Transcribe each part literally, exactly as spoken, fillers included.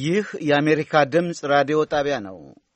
ይህ የአሜሪካ ድምፅ ራዲዮ ጣቢያ ነው።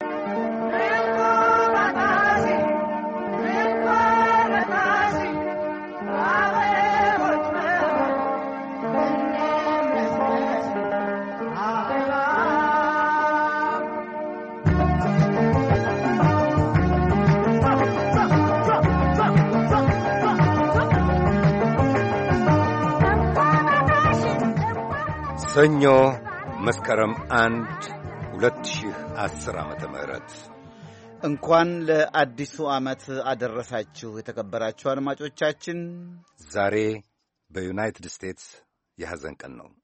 ሰኞ መስከረም አንድ ሁለት ሺህ አስር ዓመተ ምህረት እንኳን ለአዲሱ ዓመት አደረሳችሁ የተከበራችሁ አድማጮቻችን። ዛሬ በዩናይትድ ስቴትስ የሐዘን ቀን ነው።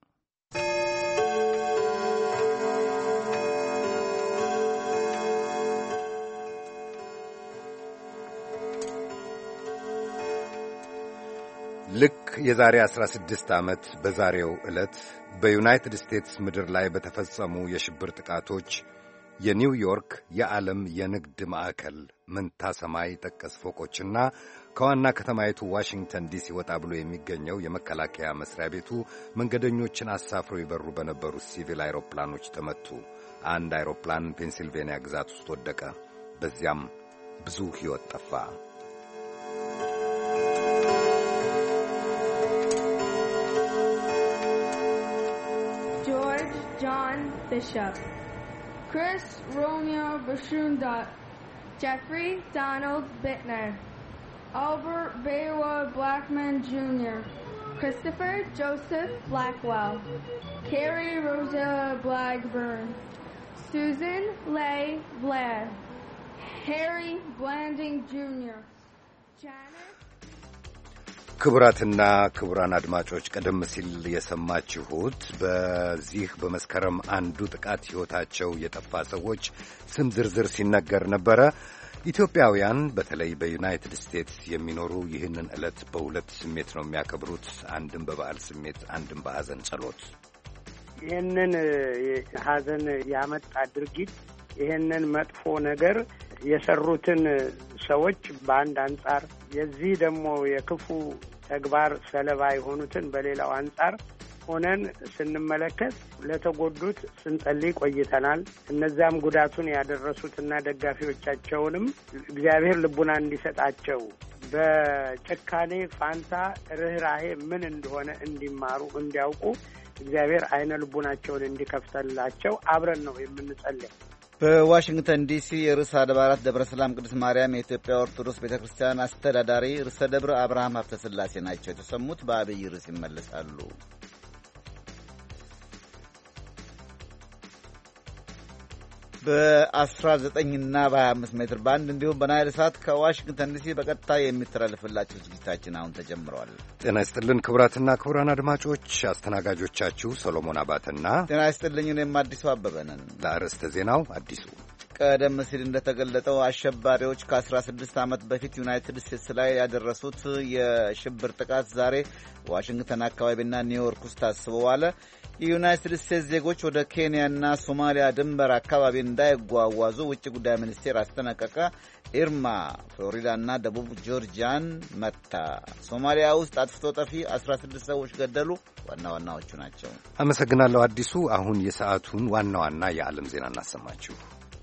ልክ የዛሬ አስራ ስድስት ዓመት በዛሬው ዕለት በዩናይትድ ስቴትስ ምድር ላይ በተፈጸሙ የሽብር ጥቃቶች የኒውዮርክ የዓለም የንግድ ማዕከል መንታ ሰማይ ጠቀስ ፎቆችና ከዋና ከተማይቱ ዋሽንግተን ዲሲ ወጣ ብሎ የሚገኘው የመከላከያ መስሪያ ቤቱ መንገደኞችን አሳፍረው ይበሩ በነበሩ ሲቪል አይሮፕላኖች ተመቱ። አንድ አይሮፕላን ፔንሲልቬንያ ግዛት ውስጥ ወደቀ። በዚያም ብዙ ሕይወት ጠፋ። John Bishop, Chris Romeo Bashunda, Jeffrey Donald Bittner, Albert Baywa Blackman Junior, Christopher Joseph Blackwell, Carrie Rosella Blackburn, Susan Leigh Blair, Harry Blanding Junior, Janet ክቡራትና ክቡራን አድማጮች ቀደም ሲል የሰማችሁት በዚህ በመስከረም አንዱ ጥቃት ሕይወታቸው የጠፋ ሰዎች ስም ዝርዝር ሲነገር ነበረ። ኢትዮጵያውያን በተለይ በዩናይትድ ስቴትስ የሚኖሩ ይህንን ዕለት በሁለት ስሜት ነው የሚያከብሩት። አንድም በበዓል ስሜት፣ አንድም በሐዘን ጸሎት። ይህንን ሐዘን ያመጣ ድርጊት ይህንን መጥፎ ነገር የሰሩትን ሰዎች በአንድ አንጻር የዚህ ደግሞ የክፉ ተግባር ሰለባ የሆኑትን በሌላው አንጻር ሆነን ስንመለከት ለተጎዱት ስንጸልይ ቆይተናል። እነዚያም ጉዳቱን ያደረሱትና ደጋፊዎቻቸውንም እግዚአብሔር ልቡና እንዲሰጣቸው በጭካኔ ፋንታ ርኅራሄ ምን እንደሆነ እንዲማሩ እንዲያውቁ እግዚአብሔር አይነ ልቡናቸውን እንዲከፍተላቸው አብረን ነው የምንጸልየው። በዋሽንግተን ዲሲ የርዕሰ አድባራት ደብረ ሰላም ቅድስት ማርያም የኢትዮጵያ ኦርቶዶክስ ቤተ ክርስቲያን አስተዳዳሪ ርዕሰ ደብረ አብርሃም ሀብተ ሥላሴ ናቸው የተሰሙት። በአብይ ርዕስ ይመለሳሉ። በአስራ ዘጠኝ እና በሀያ አምስት ሜትር ባንድ እንዲሁም በናይል ሳት ከዋሽንግተን ዲሲ በቀጥታ የሚተላለፍላችሁ ዝግጅታችን አሁን ተጀምረዋል። ጤና ይስጥልን ክቡራትና ክቡራን አድማጮች፣ አስተናጋጆቻችሁ ሰሎሞን አባተና ጤና ይስጥልኝ እኔም አዲሱ አበበ ነን። ለአርዕስተ ዜናው አዲሱ ቀደም ሲል እንደተገለጠው አሸባሪዎች ከአስራ ስድስት ዓመት በፊት ዩናይትድ ስቴትስ ላይ ያደረሱት የሽብር ጥቃት ዛሬ ዋሽንግተን አካባቢና ኒውዮርክ ውስጥ ታስቦ ዋለ። የዩናይትድ ስቴትስ ዜጎች ወደ ኬንያና ሶማሊያ ድንበር አካባቢ እንዳይጓጓዙ ውጭ ጉዳይ ሚኒስቴር አስጠነቀቀ። ኢርማ ፍሎሪዳና ደቡብ ጆርጂያን መታ። ሶማሊያ ውስጥ አጥፍቶ ጠፊ አስራ ስድስት ሰዎች ገደሉ። ዋና ዋናዎቹ ናቸው። አመሰግናለሁ አዲሱ። አሁን የሰዓቱን ዋና ዋና የዓለም ዜና እናሰማችሁ።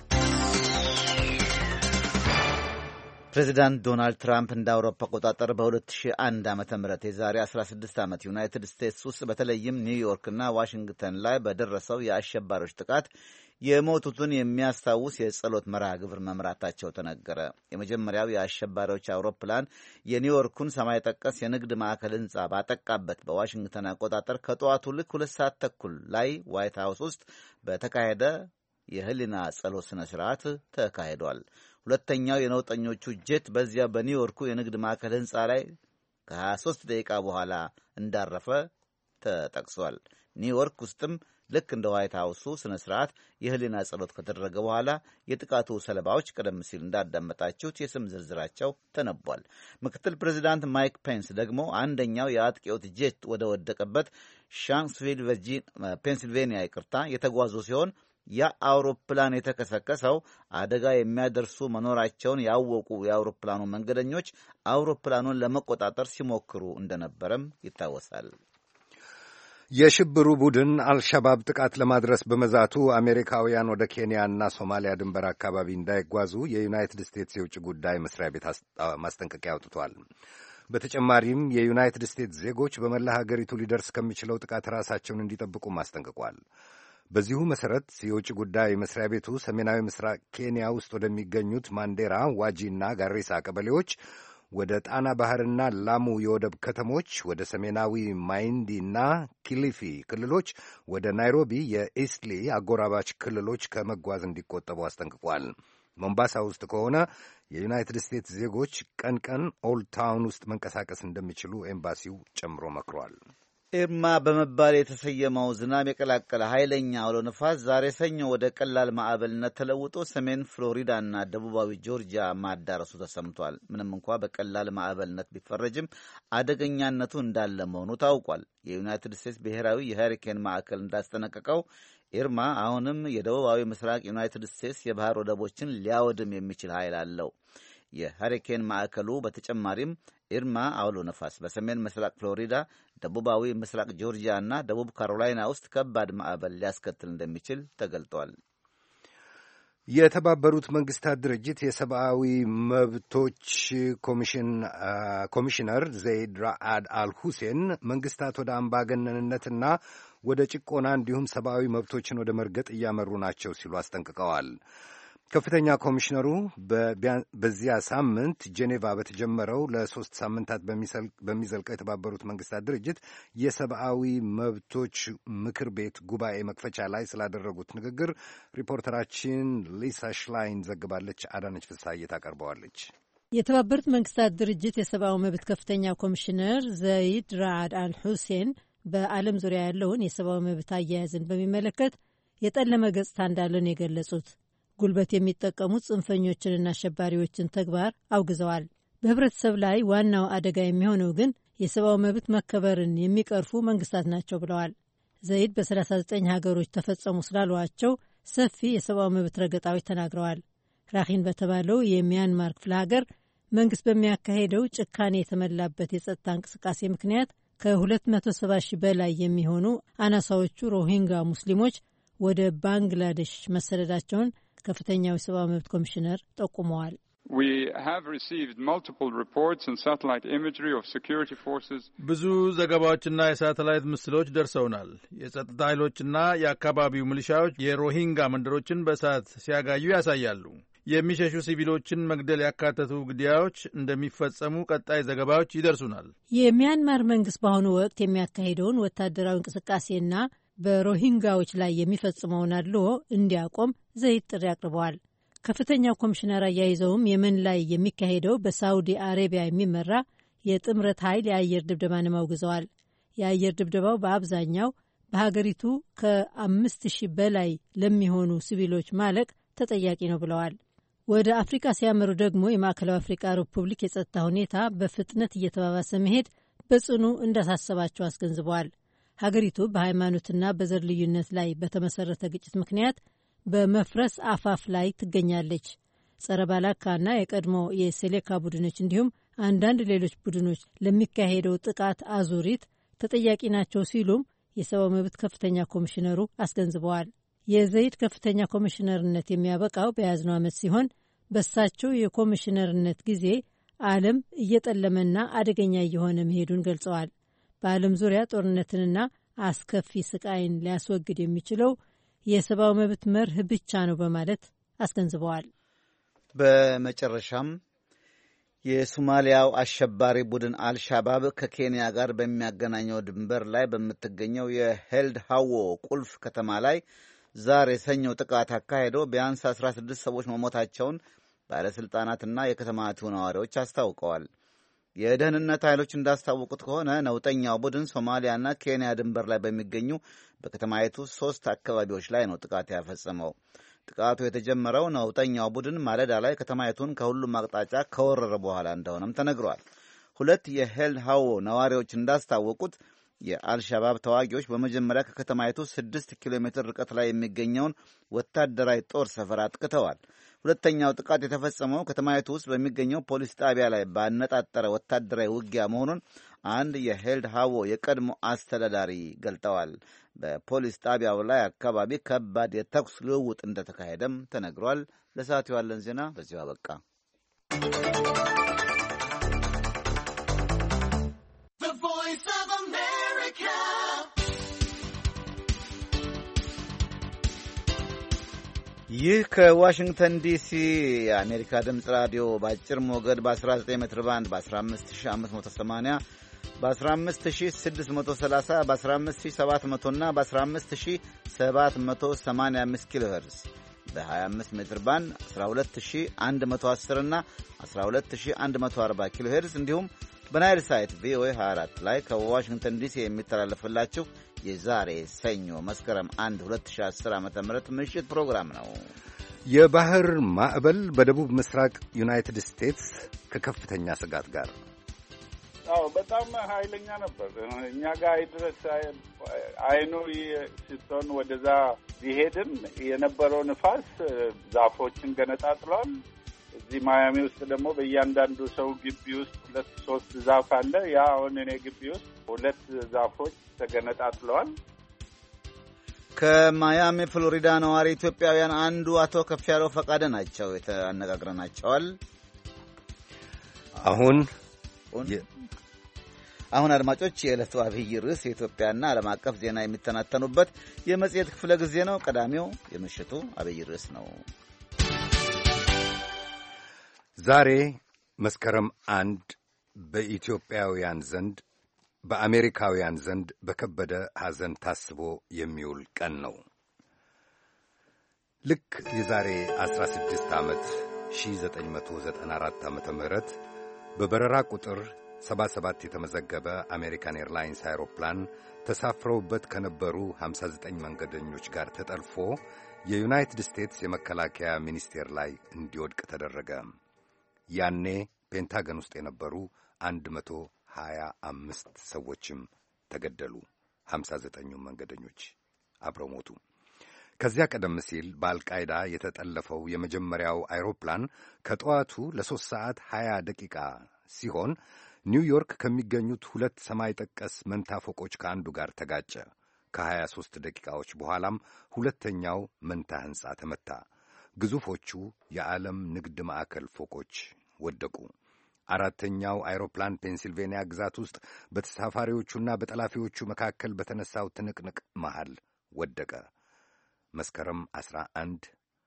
ፕሬዚዳንት ዶናልድ ትራምፕ እንደ አውሮፓ አቆጣጠር በሁለት ሺህ አንድ ዓመተ ምህረት የዛሬ አስራ ስድስት ዓመት ዩናይትድ ስቴትስ ውስጥ በተለይም ኒውዮርክና ዋሽንግተን ላይ በደረሰው የአሸባሪዎች ጥቃት የሞቱትን የሚያስታውስ የጸሎት መርሃ ግብር መምራታቸው ተነገረ። የመጀመሪያው የአሸባሪዎች አውሮፕላን የኒውዮርኩን ሰማይ ጠቀስ የንግድ ማዕከል ሕንጻ ባጠቃበት በዋሽንግተን አቆጣጠር ከጠዋቱ ልክ ሁለት ሰዓት ተኩል ላይ ዋይት ሃውስ ውስጥ በተካሄደ የህሊና ጸሎት ስነ ስርዓት ተካሂዷል። ሁለተኛው የነውጠኞቹ ጄት በዚያ በኒውዮርኩ የንግድ ማዕከል ሕንጻ ላይ ከሀያ ሦስት ደቂቃ በኋላ እንዳረፈ ተጠቅሷል። ኒውዮርክ ውስጥም ልክ እንደ ዋይት ሃውሱ ስነ ስርዓት የህሊና ጸሎት ከተደረገ በኋላ የጥቃቱ ሰለባዎች ቀደም ሲል እንዳዳመጣችሁት የስም ዝርዝራቸው ተነቧል። ምክትል ፕሬዚዳንት ማይክ ፔንስ ደግሞ አንደኛው የአጥቂዎት ጄት ወደ ወደቀበት ሻንክስቪል ፔንሲልቬንያ ይቅርታ የተጓዙ ሲሆን ያ አውሮፕላን የተከሰከሰው አደጋ የሚያደርሱ መኖራቸውን ያወቁ የአውሮፕላኑ መንገደኞች አውሮፕላኑን ለመቆጣጠር ሲሞክሩ እንደነበረም ይታወሳል። የሽብሩ ቡድን አልሻባብ ጥቃት ለማድረስ በመዛቱ አሜሪካውያን ወደ ኬንያና ሶማሊያ ድንበር አካባቢ እንዳይጓዙ የዩናይትድ ስቴትስ የውጭ ጉዳይ መስሪያ ቤት ማስጠንቀቂያ አውጥቷል። በተጨማሪም የዩናይትድ ስቴትስ ዜጎች በመላ ሀገሪቱ ሊደርስ ከሚችለው ጥቃት ራሳቸውን እንዲጠብቁም አስጠንቅቋል። በዚሁ መሠረት የውጭ ጉዳይ መስሪያ ቤቱ ሰሜናዊ ምስራቅ ኬንያ ውስጥ ወደሚገኙት ማንዴራ፣ ዋጂና ጋሬሳ ቀበሌዎች፣ ወደ ጣና ባህርና ላሙ የወደብ ከተሞች፣ ወደ ሰሜናዊ ማይንዲና ኪሊፊ ክልሎች፣ ወደ ናይሮቢ የኢስትሊ አጎራባች ክልሎች ከመጓዝ እንዲቆጠቡ አስጠንቅቋል። ሞምባሳ ውስጥ ከሆነ የዩናይትድ ስቴትስ ዜጎች ቀን ቀን ኦልድ ታውን ውስጥ መንቀሳቀስ እንደሚችሉ ኤምባሲው ጨምሮ መክሯል። ኢርማ በመባል የተሰየመው ዝናብ የቀላቀለ ኃይለኛ አውሎ ነፋስ ዛሬ ሰኞ ወደ ቀላል ማዕበልነት ተለውጦ ሰሜን ፍሎሪዳና ደቡባዊ ጆርጂያ ማዳረሱ ተሰምቷል። ምንም እንኳ በቀላል ማዕበልነት ቢፈረጅም አደገኛነቱ እንዳለ መሆኑ ታውቋል። የዩናይትድ ስቴትስ ብሔራዊ የሃሪኬን ማዕከል እንዳስጠነቀቀው ኢርማ አሁንም የደቡባዊ ምስራቅ ዩናይትድ ስቴትስ የባህር ወደቦችን ሊያወድም የሚችል ኃይል አለው። የሃሪኬን ማዕከሉ በተጨማሪም ኢርማ አውሎ ነፋስ በሰሜን ምስራቅ ፍሎሪዳ፣ ደቡባዊ ምስራቅ ጆርጂያ እና ደቡብ ካሮላይና ውስጥ ከባድ ማዕበል ሊያስከትል እንደሚችል ተገልጧል። የተባበሩት መንግስታት ድርጅት የሰብአዊ መብቶች ኮሚሽነር ዘይድ ራአድ አል ሁሴን መንግስታት ወደ አምባገነንነትና ወደ ጭቆና እንዲሁም ሰብአዊ መብቶችን ወደ መርገጥ እያመሩ ናቸው ሲሉ አስጠንቅቀዋል። ከፍተኛ ኮሚሽነሩ በዚያ ሳምንት ጄኔቫ በተጀመረው ለሶስት ሳምንታት በሚዘልቀው የተባበሩት መንግስታት ድርጅት የሰብአዊ መብቶች ምክር ቤት ጉባኤ መክፈቻ ላይ ስላደረጉት ንግግር ሪፖርተራችን ሊሳ ሽላይን ዘግባለች። አዳነች ፍስሐዬ ታቀርበዋለች። የተባበሩት መንግስታት ድርጅት የሰብአዊ መብት ከፍተኛ ኮሚሽነር ዘይድ ራአድ አል ሁሴን በዓለም ዙሪያ ያለውን የሰብአዊ መብት አያያዝን በሚመለከት የጠለመ ገጽታ እንዳለ ነው የገለጹት። ጉልበት የሚጠቀሙት ጽንፈኞችንና አሸባሪዎችን ተግባር አውግዘዋል። በህብረተሰብ ላይ ዋናው አደጋ የሚሆነው ግን የሰብአዊ መብት መከበርን የሚቀርፉ መንግስታት ናቸው ብለዋል። ዘይድ በሰላሳ ዘጠኝ ሀገሮች ተፈጸሙ ስላሏቸው ሰፊ የሰብአዊ መብት ረገጣዎች ተናግረዋል። ራኺን በተባለው የሚያንማር ክፍለ ሀገር መንግስት በሚያካሄደው ጭካኔ የተመላበት የጸጥታ እንቅስቃሴ ምክንያት ከሁለት መቶ ሰባ ሺህ በላይ የሚሆኑ አናሳዎቹ ሮሂንጋ ሙስሊሞች ወደ ባንግላዴሽ መሰደዳቸውን ከፍተኛው የሰብአዊ መብት ኮሚሽነር ጠቁመዋል። ብዙ ዘገባዎችና የሳተላይት ምስሎች ደርሰውናል። የጸጥታ ኃይሎችና የአካባቢው ሚሊሻዎች የሮሂንጋ መንደሮችን በእሳት ሲያጋዩ ያሳያሉ። የሚሸሹ ሲቪሎችን መግደል ያካተቱ ግድያዎች እንደሚፈጸሙ ቀጣይ ዘገባዎች ይደርሱናል። የሚያንማር መንግስት በአሁኑ ወቅት የሚያካሂደውን ወታደራዊ እንቅስቃሴና በሮሂንጋዎች ላይ የሚፈጽመውን አድልዎ እንዲያቆም ዘይድ ጥሪ አቅርበዋል። ከፍተኛው ኮሚሽነር አያይዘውም የመን ላይ የሚካሄደው በሳውዲ አሬቢያ የሚመራ የጥምረት ኃይል የአየር ድብደባንም አውግዘዋል። የአየር ድብደባው በአብዛኛው በሀገሪቱ ከአምስት ሺህ በላይ ለሚሆኑ ሲቪሎች ማለቅ ተጠያቂ ነው ብለዋል። ወደ አፍሪካ ሲያመሩ ደግሞ የማዕከላዊ አፍሪካ ሪፑብሊክ የጸጥታ ሁኔታ በፍጥነት እየተባባሰ መሄድ በጽኑ እንዳሳሰባቸው አስገንዝበዋል። ሀገሪቱ በሃይማኖትና በዘር ልዩነት ላይ በተመሰረተ ግጭት ምክንያት በመፍረስ አፋፍ ላይ ትገኛለች። ጸረ ባላካና የቀድሞ የሴሌካ ቡድኖች እንዲሁም አንዳንድ ሌሎች ቡድኖች ለሚካሄደው ጥቃት አዙሪት ተጠያቂ ናቸው ሲሉም የሰብአዊ መብት ከፍተኛ ኮሚሽነሩ አስገንዝበዋል። የዘይድ ከፍተኛ ኮሚሽነርነት የሚያበቃው በያዝነው ዓመት ሲሆን በሳቸው የኮሚሽነርነት ጊዜ ዓለም እየጠለመና አደገኛ እየሆነ መሄዱን ገልጸዋል። በዓለም ዙሪያ ጦርነትንና አስከፊ ስቃይን ሊያስወግድ የሚችለው የሰብአዊ መብት መርህ ብቻ ነው በማለት አስገንዝበዋል። በመጨረሻም የሶማሊያው አሸባሪ ቡድን አልሻባብ ከኬንያ ጋር በሚያገናኘው ድንበር ላይ በምትገኘው የሄልድ ሃዎ ቁልፍ ከተማ ላይ ዛሬ ሰኞ ጥቃት አካሄደው ቢያንስ አስራ ስድስት ሰዎች መሞታቸውን ባለሥልጣናትና የከተማቱ ነዋሪዎች አስታውቀዋል። የደህንነት ኃይሎች እንዳስታወቁት ከሆነ ነውጠኛው ቡድን ሶማሊያና ኬንያ ድንበር ላይ በሚገኙ በከተማይቱ ሶስት አካባቢዎች ላይ ነው ጥቃት ያፈጸመው። ጥቃቱ የተጀመረው ነውጠኛው ቡድን ማለዳ ላይ ከተማይቱን ከሁሉም አቅጣጫ ከወረረ በኋላ እንደሆነም ተነግሯል። ሁለት የሄልድ ሃዎ ነዋሪዎች እንዳስታወቁት የአልሻባብ ተዋጊዎች በመጀመሪያ ከከተማይቱ ስድስት ኪሎ ሜትር ርቀት ላይ የሚገኘውን ወታደራዊ ጦር ሰፈር አጥቅተዋል። ሁለተኛው ጥቃት የተፈጸመው ከተማይቱ ውስጥ በሚገኘው ፖሊስ ጣቢያ ላይ ባነጣጠረ ወታደራዊ ውጊያ መሆኑን አንድ የሄልድ ሃዎ የቀድሞ አስተዳዳሪ ገልጠዋል። በፖሊስ ጣቢያው ላይ አካባቢ ከባድ የተኩስ ልውውጥ እንደተካሄደም ተነግሯል። ለሰዓቱ ያለን ዜና በዚሁ አበቃ። ይህ ከዋሽንግተን ዲሲ የአሜሪካ ድምፅ ራዲዮ በአጭር ሞገድ በ19 ሜትር ባንድ በ15580 በ15630 በ15700 እና በ15785 ኪሎ ሄርዝ በ25 ሜትር ባንድ አስራ ሁለት ሺህ አንድ መቶ አስር እና አስራ ሁለት ሺህ አንድ መቶ አርባ ኪሎ ሄርዝ እንዲሁም በናይል ሳይት ቪኦኤ ሃያ አራት ላይ ከዋሽንግተን ዲሲ የሚተላለፍላችሁ የዛሬ ሰኞ መስከረም አንድ ሁለት ሺህ አስር ዓ.ም ምሽት ፕሮግራም ነው። የባህር ማዕበል በደቡብ ምስራቅ ዩናይትድ ስቴትስ ከከፍተኛ ስጋት ጋር አዎ በጣም ኃይለኛ ነበር። እኛ ጋር ድረስ አይኑ ሲቶን ወደዛ ቢሄድም የነበረው ንፋስ ዛፎችን ገነጣጥሏል። እዚህ ማያሚ ውስጥ ደግሞ በእያንዳንዱ ሰው ግቢ ውስጥ ሁለት ሶስት ዛፍ አለ። ያ አሁን እኔ ግቢ ውስጥ ሁለት ዛፎች ተገነጣጥለዋል። ከማያሚ ፍሎሪዳ ነዋሪ ኢትዮጵያውያን አንዱ አቶ ከፍያለው ፈቃደ ናቸው። የተነጋግረናቸዋል። አሁን አሁን አድማጮች የዕለቱ አብይ ርዕስ የኢትዮጵያና ዓለም አቀፍ ዜና የሚተናተኑበት የመጽሔት ክፍለ ጊዜ ነው። ቀዳሚው የምሽቱ አብይ ርዕስ ነው። ዛሬ መስከረም አንድ በኢትዮጵያውያን ዘንድ በአሜሪካውያን ዘንድ በከበደ ሐዘን ታስቦ የሚውል ቀን ነው። ልክ የዛሬ አስራ ስድስት ዓመት ሺህ ዘጠኝ መቶ ዘጠና አራት ዓመተ ምህረት በበረራ ቁጥር ሰባ ሰባት የተመዘገበ አሜሪካን ኤርላይንስ አይሮፕላን ተሳፍረውበት ከነበሩ ሃምሳ ዘጠኝ መንገደኞች ጋር ተጠልፎ የዩናይትድ ስቴትስ የመከላከያ ሚኒስቴር ላይ እንዲወድቅ ተደረገ። ያኔ ፔንታገን ውስጥ የነበሩ አንድ መቶ ሀያ አምስት ሰዎችም ተገደሉ። ሃምሳ ዘጠኙ መንገደኞች አብረው ሞቱ። ከዚያ ቀደም ሲል በአልቃይዳ የተጠለፈው የመጀመሪያው አይሮፕላን ከጠዋቱ ለሦስት ሰዓት ሀያ ደቂቃ ሲሆን ኒውዮርክ ከሚገኙት ሁለት ሰማይ ጠቀስ መንታ ፎቆች ከአንዱ ጋር ተጋጨ። ከሀያ ሦስት ደቂቃዎች በኋላም ሁለተኛው መንታ ሕንፃ ተመታ። ግዙፎቹ የዓለም ንግድ ማዕከል ፎቆች ወደቁ። አራተኛው አይሮፕላን ፔንሲልቬንያ ግዛት ውስጥ በተሳፋሪዎቹና በጠላፊዎቹ መካከል በተነሳው ትንቅንቅ መሃል ወደቀ። መስከረም አስራ አንድ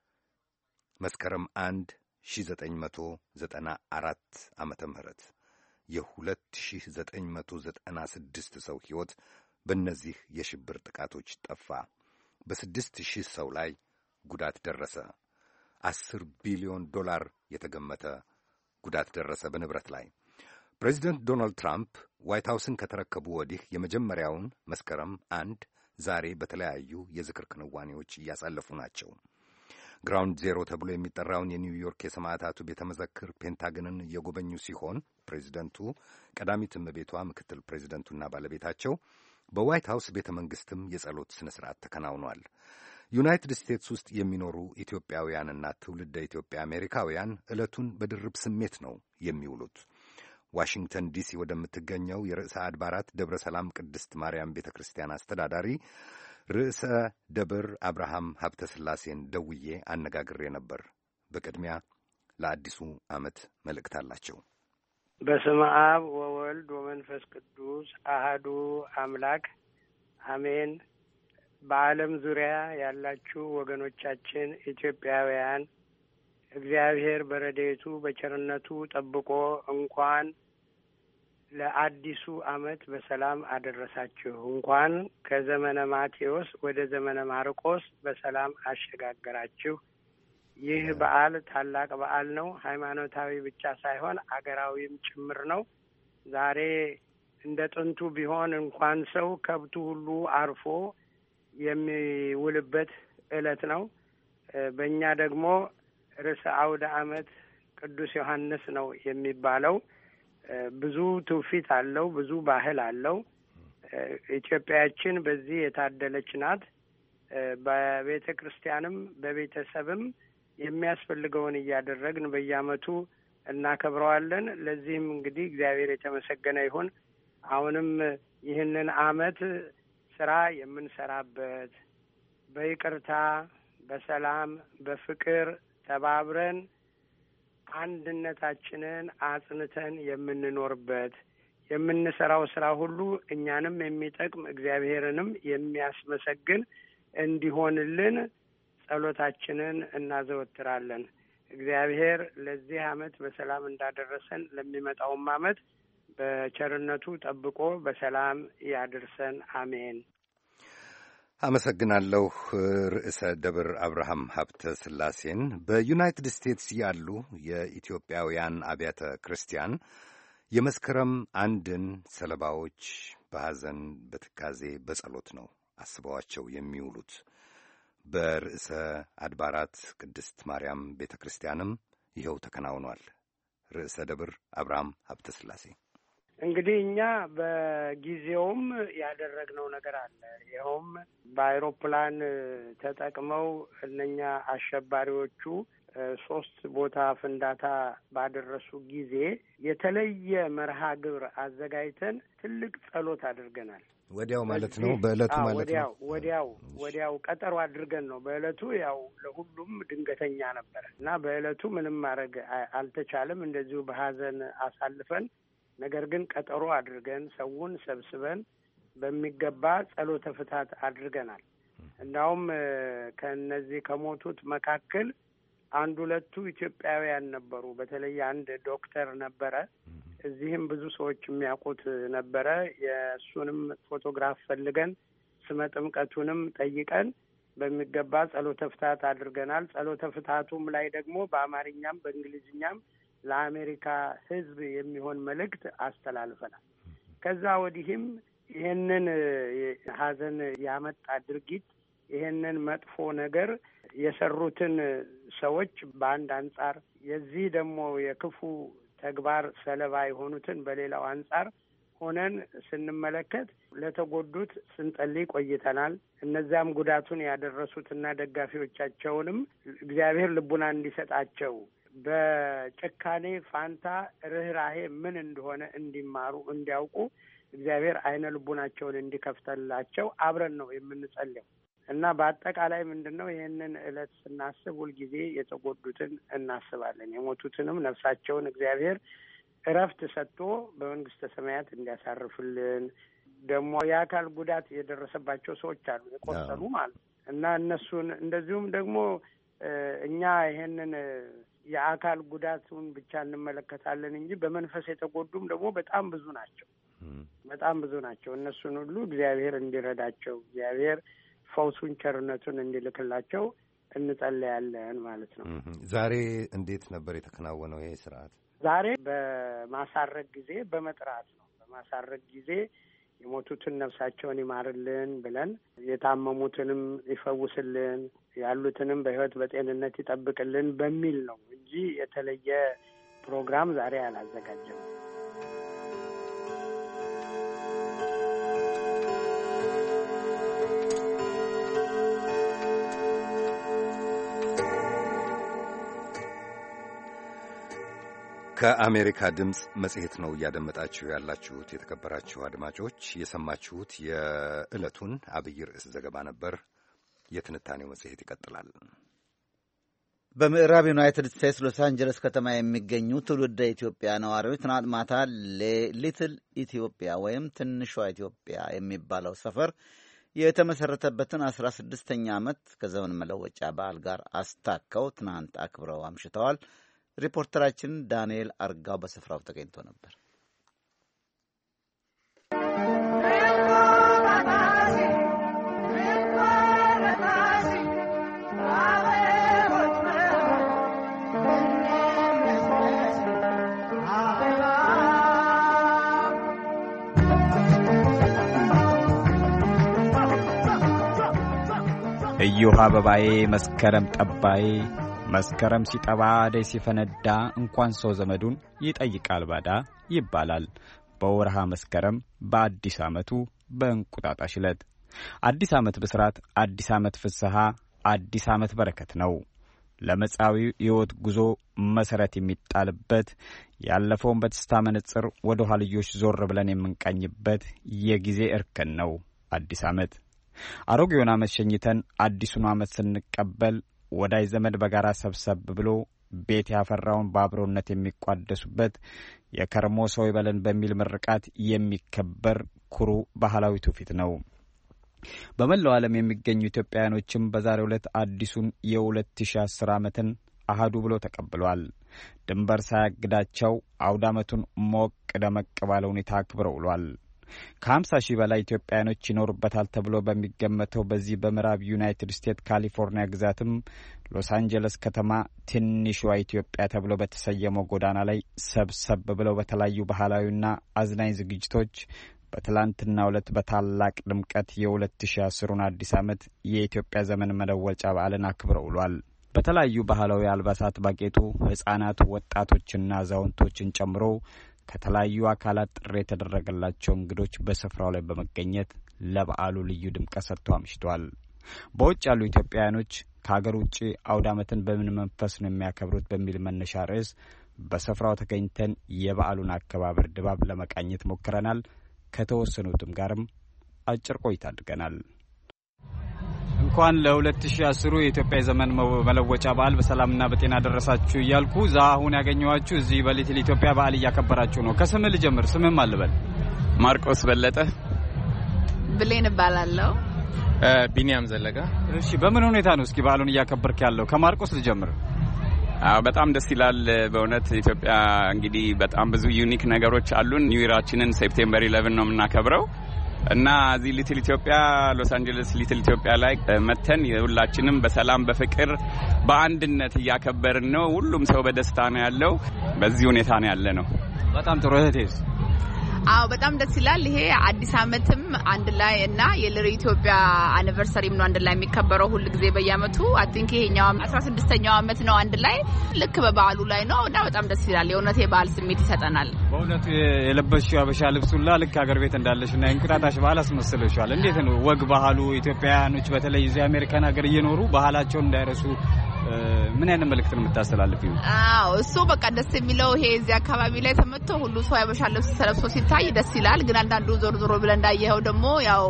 መስከረም አንድ ሺህ ዘጠኝ መቶ ዘጠና አራት ዓመተ ምህረት የሁለት ሺህ ዘጠኝ መቶ ዘጠና ስድስት ሰው ሕይወት በእነዚህ የሽብር ጥቃቶች ጠፋ። በስድስት ሺህ ሰው ላይ ጉዳት ደረሰ። አስር ቢሊዮን ዶላር የተገመተ ጉዳት ደረሰ በንብረት ላይ። ፕሬዚደንት ዶናልድ ትራምፕ ዋይት ሃውስን ከተረከቡ ወዲህ የመጀመሪያውን መስከረም አንድ ዛሬ በተለያዩ የዝክር ክንዋኔዎች እያሳለፉ ናቸው። ግራውንድ ዜሮ ተብሎ የሚጠራውን የኒውዮርክ የሰማዕታቱ ቤተ መዘክር ፔንታገንን እየጎበኙ ሲሆን ፕሬዚደንቱ፣ ቀዳሚት እመቤቷ፣ ምክትል ፕሬዚደንቱና ባለቤታቸው በዋይት ሃውስ ቤተ መንግሥትም የጸሎት ሥነ ሥርዓት ተከናውኗል። ዩናይትድ ስቴትስ ውስጥ የሚኖሩ ኢትዮጵያውያንና ትውልደ ኢትዮጵያ አሜሪካውያን ዕለቱን በድርብ ስሜት ነው የሚውሉት። ዋሽንግተን ዲሲ ወደምትገኘው የርዕሰ አድባራት ደብረ ሰላም ቅድስት ማርያም ቤተ ክርስቲያን አስተዳዳሪ ርዕሰ ደብር አብርሃም ሀብተ ሥላሴን ደውዬ አነጋግሬ ነበር። በቅድሚያ ለአዲሱ ዓመት መልእክት አላቸው። በስመ አብ ወወልድ ወመንፈስ ቅዱስ አሃዱ አምላክ አሜን። በዓለም ዙሪያ ያላችሁ ወገኖቻችን ኢትዮጵያውያን እግዚአብሔር በረድኤቱ በቸርነቱ ጠብቆ እንኳን ለአዲሱ ዓመት በሰላም አደረሳችሁ። እንኳን ከዘመነ ማቴዎስ ወደ ዘመነ ማርቆስ በሰላም አሸጋገራችሁ። ይህ በዓል ታላቅ በዓል ነው። ሃይማኖታዊ ብቻ ሳይሆን አገራዊም ጭምር ነው። ዛሬ እንደ ጥንቱ ቢሆን እንኳን ሰው ከብቱ ሁሉ አርፎ የሚውልበት ዕለት ነው። በእኛ ደግሞ ርዕሰ አውደ ዓመት ቅዱስ ዮሐንስ ነው የሚባለው። ብዙ ትውፊት አለው፣ ብዙ ባህል አለው። ኢትዮጵያችን በዚህ የታደለች ናት። በቤተ ክርስቲያንም በቤተሰብም የሚያስፈልገውን እያደረግን በየዓመቱ እናከብረዋለን። ለዚህም እንግዲህ እግዚአብሔር የተመሰገነ ይሁን። አሁንም ይህንን አመት ስራ የምንሰራበት በይቅርታ፣ በሰላም፣ በፍቅር ተባብረን አንድነታችንን አጽንተን የምንኖርበት የምንሰራው ስራ ሁሉ እኛንም የሚጠቅም እግዚአብሔርንም የሚያስመሰግን እንዲሆንልን ጸሎታችንን እናዘወትራለን። እግዚአብሔር ለዚህ አመት በሰላም እንዳደረሰን ለሚመጣውም አመት በቸርነቱ ጠብቆ በሰላም ያድርሰን። አሜን። አመሰግናለሁ። ርዕሰ ደብር አብርሃም ሀብተ ስላሴን። በዩናይትድ ስቴትስ ያሉ የኢትዮጵያውያን አብያተ ክርስቲያን የመስከረም አንድን ሰለባዎች በሐዘን፣ በትካዜ፣ በጸሎት ነው አስበዋቸው የሚውሉት። በርዕሰ አድባራት ቅድስት ማርያም ቤተ ክርስቲያንም ይኸው ተከናውኗል። ርዕሰ ደብር አብርሃም ሀብተ ስላሴ እንግዲህ እኛ በጊዜውም ያደረግነው ነገር አለ። ይኸውም በአይሮፕላን ተጠቅመው እነኛ አሸባሪዎቹ ሶስት ቦታ ፍንዳታ ባደረሱ ጊዜ የተለየ መርሃ ግብር አዘጋጅተን ትልቅ ጸሎት አድርገናል። ወዲያው ማለት ነው። በእለቱ ማለት ነው። ወዲያው ወዲያው ወዲያው ቀጠሮ አድርገን ነው። በእለቱ ያው ለሁሉም ድንገተኛ ነበረ እና በእለቱ ምንም ማድረግ አልተቻለም። እንደዚሁ በሀዘን አሳልፈን፣ ነገር ግን ቀጠሮ አድርገን ሰውን ሰብስበን በሚገባ ጸሎተ ፍታት አድርገናል። እንዳውም ከነዚህ ከሞቱት መካከል አንድ ሁለቱ ኢትዮጵያውያን ነበሩ። በተለይ አንድ ዶክተር ነበረ። እዚህም ብዙ ሰዎች የሚያውቁት ነበረ። የእሱንም ፎቶግራፍ ፈልገን ስመ ጥምቀቱንም ጠይቀን በሚገባ ጸሎተ ፍታት አድርገናል። ጸሎተ ፍታቱም ላይ ደግሞ በአማርኛም በእንግሊዝኛም ለአሜሪካ ሕዝብ የሚሆን መልእክት አስተላልፈናል። ከዛ ወዲህም ይሄንን ሀዘን ያመጣ ድርጊት ይሄንን መጥፎ ነገር የሰሩትን ሰዎች በአንድ አንጻር፣ የዚህ ደግሞ የክፉ ተግባር ሰለባ የሆኑትን በሌላው አንጻር ሆነን ስንመለከት ለተጎዱት ስንጸልይ ቆይተናል። እነዚያም ጉዳቱን ያደረሱትና ደጋፊዎቻቸውንም እግዚአብሔር ልቡና እንዲሰጣቸው በጭካኔ ፋንታ ርኅራሄ ምን እንደሆነ እንዲማሩ እንዲያውቁ እግዚአብሔር አይነ ልቡናቸውን እንዲከፍተላቸው አብረን ነው የምንጸልየው እና በአጠቃላይ ምንድን ነው ይህንን ዕለት ስናስብ ሁልጊዜ የተጎዱትን እናስባለን። የሞቱትንም ነፍሳቸውን እግዚአብሔር እረፍት ሰጥቶ በመንግስተ ሰማያት እንዲያሳርፍልን፣ ደግሞ የአካል ጉዳት የደረሰባቸው ሰዎች አሉ የቆሰሉ ማለት እና እነሱን እንደዚሁም ደግሞ እኛ ይሄንን የአካል ጉዳቱን ብቻ እንመለከታለን እንጂ በመንፈስ የተጎዱም ደግሞ በጣም ብዙ ናቸው። በጣም ብዙ ናቸው። እነሱን ሁሉ እግዚአብሔር እንዲረዳቸው እግዚአብሔር ፈውሱን ቸርነቱን እንዲልክላቸው እንጸለያለን ማለት ነው። ዛሬ እንዴት ነበር የተከናወነው ይሄ ስርዓት? ዛሬ በማሳረግ ጊዜ በመጥራት ነው። በማሳረግ ጊዜ የሞቱትን ነፍሳቸውን ይማርልን ብለን የታመሙትንም ይፈውስልን፣ ያሉትንም በሕይወት በጤንነት ይጠብቅልን በሚል ነው እንጂ የተለየ ፕሮግራም ዛሬ አላዘጋጀም። ከአሜሪካ ድምፅ መጽሔት ነው እያደመጣችሁ ያላችሁት። የተከበራችሁ አድማጮች፣ የሰማችሁት የዕለቱን አብይ ርዕስ ዘገባ ነበር። የትንታኔው መጽሔት ይቀጥላል። በምዕራብ ዩናይትድ ስቴትስ ሎስ አንጀለስ ከተማ የሚገኙ ትውልደ ኢትዮጵያ ነዋሪዎች ትናንት ማታ ሊትል ኢትዮጵያ ወይም ትንሿ ኢትዮጵያ የሚባለው ሰፈር የተመሠረተበትን አስራ ስድስተኛ ዓመት ከዘመን መለወጫ በዓል ጋር አስታከው ትናንት አክብረው አምሽተዋል። ሪፖርተራችን ዳንኤል አርጋው በስፍራው ተገኝቶ ነበር። እዮሃ አበባዬ መስከረም ጠባዬ መስከረም ሲጠባ አደይ ሲፈነዳ እንኳን ሰው ዘመዱን ይጠይቃል ባዳ ይባላል። በወርሃ መስከረም በአዲስ ዓመቱ በእንቁጣጣሽ ዕለት አዲስ ዓመት ብስራት፣ አዲስ ዓመት ፍስሐ፣ አዲስ ዓመት በረከት ነው። ለመጻዊ ሕይወት ጉዞ መሰረት የሚጣልበት ያለፈውን በተስታ መነጽር ወደ ኋልዮሽ ዞር ብለን የምንቃኝበት የጊዜ እርከን ነው አዲስ ዓመት። አሮጌውን ዓመት ሸኝተን አዲሱን ዓመት ስንቀበል ወዳጅ ዘመድ በጋራ ሰብሰብ ብሎ ቤት ያፈራውን በአብሮነት የሚቋደሱበት የከርሞ ሰው ይበለን በሚል ምርቃት የሚከበር ኩሩ ባህላዊ ትውፊት ነው። በመላው ዓለም የሚገኙ ኢትዮጵያውያኖችም በዛሬው ዕለት አዲሱን የ2010 ዓመትን አሃዱ ብሎ ተቀብለዋል። ድንበር ሳያግዳቸው አውደ ዓመቱን ሞቅ ደመቅ ባለ ሁኔታ አክብረው ውለዋል። ከ50 ሺህ በላይ ኢትዮጵያውያኖች ይኖሩበታል ተብሎ በሚገመተው በዚህ በምዕራብ ዩናይትድ ስቴትስ ካሊፎርኒያ ግዛትም ሎስ አንጀለስ ከተማ ትንሿ ኢትዮጵያ ተብሎ በተሰየመው ጎዳና ላይ ሰብሰብ ብለው በተለያዩ ባህላዊና አዝናኝ ዝግጅቶች በትላንትናው ዕለት በታላቅ ድምቀት የ2010ን አዲስ ዓመት የኢትዮጵያ ዘመን መለወጫ በዓልን አክብረው ውለዋል። በተለያዩ ባህላዊ አልባሳት ባጌጡ ሕፃናት፣ ወጣቶችና አዛውንቶችን ጨምሮ ከተለያዩ አካላት ጥሪ የተደረገላቸው እንግዶች በስፍራው ላይ በመገኘት ለበዓሉ ልዩ ድምቀት ሰጥተው አምሽተዋል። በውጭ ያሉ ኢትዮጵያውያኖች ከሀገር ውጭ አውደ ዓመትን በምን መንፈስ ነው የሚያከብሩት በሚል መነሻ ርዕስ በስፍራው ተገኝተን የበዓሉን አከባበር ድባብ ለመቃኘት ሞክረናል። ከተወሰኑትም ጋርም አጭር ቆይታ አድርገናል። እንኳን ለ2010 የኢትዮጵያ ዘመን መለወጫ በዓል በሰላምና በጤና ደረሳችሁ እያልኩ ዛ አሁን ያገኘዋችሁ እዚህ በሊትል ኢትዮጵያ በዓል እያከበራችሁ ነው። ከስም ልጀምር። ስምም አልበል። ማርቆስ በለጠ። ብሌን እባላለሁ። ቢኒያም ዘለጋ። እሺ፣ በምን ሁኔታ ነው እስኪ በዓሉን እያከበርክ ያለው? ከማርቆስ ልጀምር። አዎ፣ በጣም ደስ ይላል በእውነት። ኢትዮጵያ እንግዲህ በጣም ብዙ ዩኒክ ነገሮች አሉን። ኒው ይራችንን ሴፕቴምበር ኢሌቨን ነው የምናከብረው እና እዚህ ሊትል ኢትዮጵያ ሎስ አንጀለስ ሊትል ኢትዮጵያ ላይ መተን ሁላችንም በሰላም በፍቅር በአንድነት እያከበርን ነው። ሁሉም ሰው በደስታ ነው ያለው። በዚህ ሁኔታ ነው ያለ ነው። በጣም ጥሩ እህቴስ? አዎ በጣም ደስ ይላል። ይሄ አዲስ ዓመትም አንድ ላይ እና የሊትል ኢትዮጵያ አኒቨርሰሪም ነው አንድ ላይ የሚከበረው ሁሉ ጊዜ በየዓመቱ። አይ ቲንክ ይሄኛው አስራ ስድስተኛው ዓመት ነው አንድ ላይ ልክ በበዓሉ ላይ ነው እና በጣም ደስ ይላል። የእውነት የበዓል ስሜት ይሰጠናል። በእውነት የለበሽው አበሻ ልብሱላ ልክ ሀገር ቤት እንዳለሽና እንቁጣጣሽ በዓል አስመስለሻል። እንዴት ነው ወግ ባህሉ? ኢትዮጵያውያኖች በተለይ እዚህ አሜሪካን ሀገር እየኖሩ ባህላቸውን እንዳይረሱ ምን አይነት መልእክት ነው የምታስተላልፊው? አዎ እሱ በቃ ደስ የሚለው ይሄ እዚህ አካባቢ ላይ ተመጥቶ ሁሉ ሰው ያበሻ ልብስ ተለብሶ ሲታይ ደስ ይላል። ግን አንዳንዱ ዞር ዞር ብለ እንዳየኸው ደግሞ ያው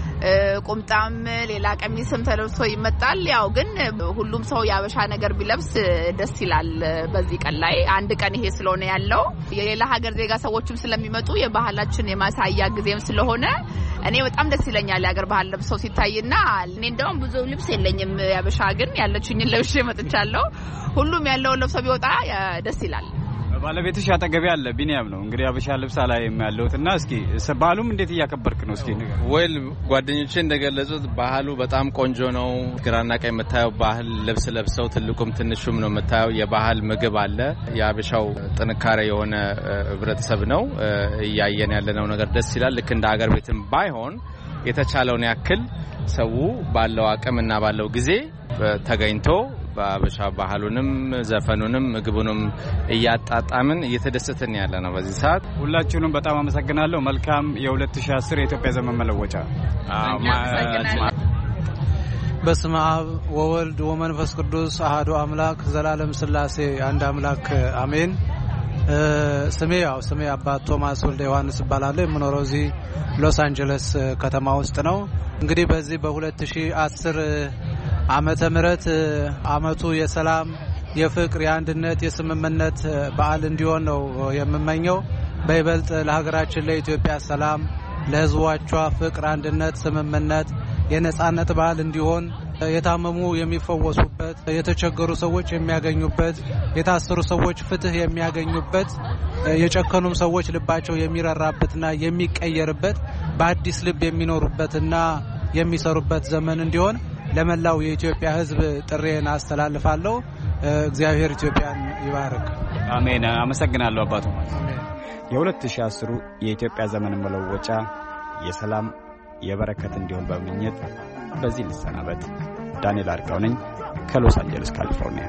ቁምጣም ሌላ ቀሚስም ተለብሶ ይመጣል። ያው ግን ሁሉም ሰው ያበሻ ነገር ቢለብስ ደስ ይላል። በዚህ ቀን ላይ አንድ ቀን ይሄ ስለሆነ ያለው የሌላ ሀገር ዜጋ ሰዎችም ስለሚመጡ የባህላችን የማሳያ ጊዜም ስለሆነ እኔ በጣም ደስ ይለኛል የሀገር ባህል ለብሰው ሲታይና እኔ እንደውም ብዙ ልብስ የለኝም ያበሻ፣ ግን ያለችኝን ለብሼ መጥቻለሁ። ሁሉም ያለው ለብሶ ቢወጣ ደስ ይላል። ባለቤትሽ አጠገቤ አለ፣ ቢኒያም ነው እንግዲህ አበሻ ልብስ አላየም ያለውትና እስኪ በዓሉም እንዴት እያከበርክ ነው? እስኪ ወይል ጓደኞቼ እንደገለጹት ባህሉ በጣም ቆንጆ ነው። ግራና ቀኝ የምታየው ባህል ልብስ ለብሰው ትልቁም ትንሹም ነው የምታየው። የባህል ምግብ አለ። የአበሻው ጥንካሬ የሆነ ህብረተሰብ ነው እያየን ያለነው ነገር ደስ ይላል። ልክ እንደ ሀገር ቤትም ባይሆን የተቻለውን ያክል ሰው ባለው አቅምና ባለው ጊዜ ተገኝቶ በአበሻ ባህሉንም ዘፈኑንም ምግቡንም እያጣጣምን እየተደሰትን ያለ ነው በዚህ ሰዓት። ሁላችሁንም በጣም አመሰግናለሁ። መልካም የ2010 የኢትዮጵያ ዘመን መለወጫ። በስመ አብ ወወልድ ወመንፈስ ቅዱስ አሐዱ አምላክ ዘላለም ሥላሴ አንድ አምላክ አሜን። ስሜ ያው ስሜ አባ ቶማስ ወልደ ዮሐንስ ይባላል። የምኖረው እዚህ ሎስ አንጀለስ ከተማ ውስጥ ነው። እንግዲህ በዚህ በ2010 ዓመተ ምህረት አመቱ የሰላም፣ የፍቅር፣ የአንድነት፣ የስምምነት በዓል እንዲሆን ነው የምመኘው። በይበልጥ ለሀገራችን ለኢትዮጵያ ሰላም፣ ለሕዝቦቿ ፍቅር፣ አንድነት፣ ስምምነት፣ የነጻነት በዓል እንዲሆን የታመሙ የሚፈወሱበት፣ የተቸገሩ ሰዎች የሚያገኙበት፣ የታሰሩ ሰዎች ፍትህ የሚያገኙበት፣ የጨከኑም ሰዎች ልባቸው የሚራራበትና የሚቀየርበት፣ በአዲስ ልብ የሚኖሩበትና የሚሰሩበት ዘመን እንዲሆን ለመላው የኢትዮጵያ ሕዝብ ጥሬን አስተላልፋለሁ። እግዚአብሔር ኢትዮጵያን ይባርክ። አሜን። አመሰግናለሁ አባቱ። የ2010 የኢትዮጵያ ዘመን መለወጫ የሰላም የበረከት እንዲሆን በመመኘት በዚህ ልሰናበት። ዳንኤል አርጋው ነኝ ከሎስ አንጀለስ ካሊፎርኒያ።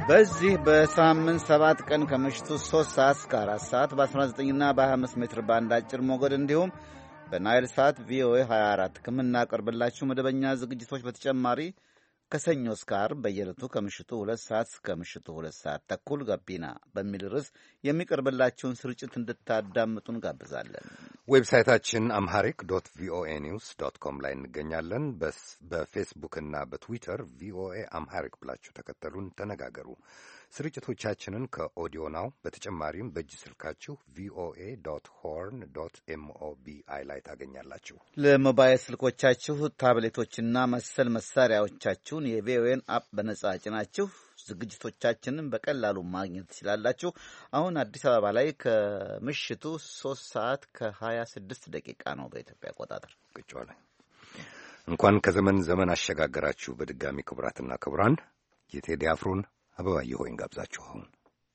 በዚህ በሳምንት ሰባት ቀን ከምሽቱ ሶስት ሰዓት እስከ አራት ሰዓት በ19 እና በ25 ሜትር ባንድ አጭር ሞገድ እንዲሁም በናይል ሳት ቪኦኤ ሃያ አራት ከምናቀርብላችሁ መደበኛ ዝግጅቶች በተጨማሪ ከሰኞ እስከ ዓርብ በየዕለቱ ከምሽቱ ሁለት ሰዓት እስከ ምሽቱ ሁለት ሰዓት ተኩል ጋቢና በሚል ርዕስ የሚቀርብላችሁን ስርጭት እንድታዳምጡን ጋብዛለን። ዌብሳይታችን አምሃሪክ ዶት ቪኦኤ ኒውስ ዶት ኮም ላይ እንገኛለን። በፌስቡክና በትዊተር ቪኦኤ አምሃሪክ ብላችሁ ተከተሉን፣ ተነጋገሩ። ስርጭቶቻችንን ከኦዲዮ ናው በተጨማሪም በእጅ ስልካችሁ ቪኦኤ ዶት ሆርን ዶት ኤምኦቢአይ ላይ ታገኛላችሁ። ለሞባይል ስልኮቻችሁ ታብሌቶችና መሰል መሳሪያዎቻችሁን የቪኦኤን አፕ በነጻ ጭናችሁ ዝግጅቶቻችንን በቀላሉ ማግኘት ትችላላችሁ። አሁን አዲስ አበባ ላይ ከምሽቱ ሶስት ሰዓት ከሀያ ስድስት ደቂቃ ነው በኢትዮጵያ አቆጣጠር። ቅጫ ላይ እንኳን ከዘመን ዘመን አሸጋገራችሁ። በድጋሚ ክቡራትና ክቡራን የቴዲ አፍሮን አበባየሁ ሆይን ጋብዛችሁ አሁን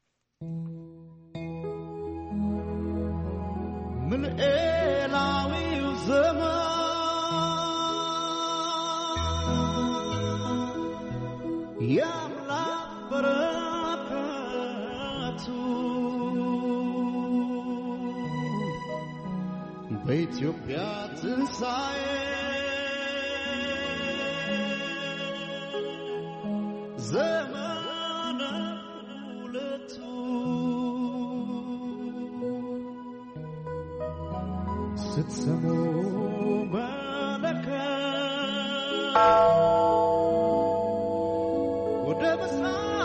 ምን ኤላዊው ዘመን ያምላክ በረከቱ በኢትዮጵያ ትንሣኤ ዘመን ስትሰሙ መለከት ወደ ምስራቅ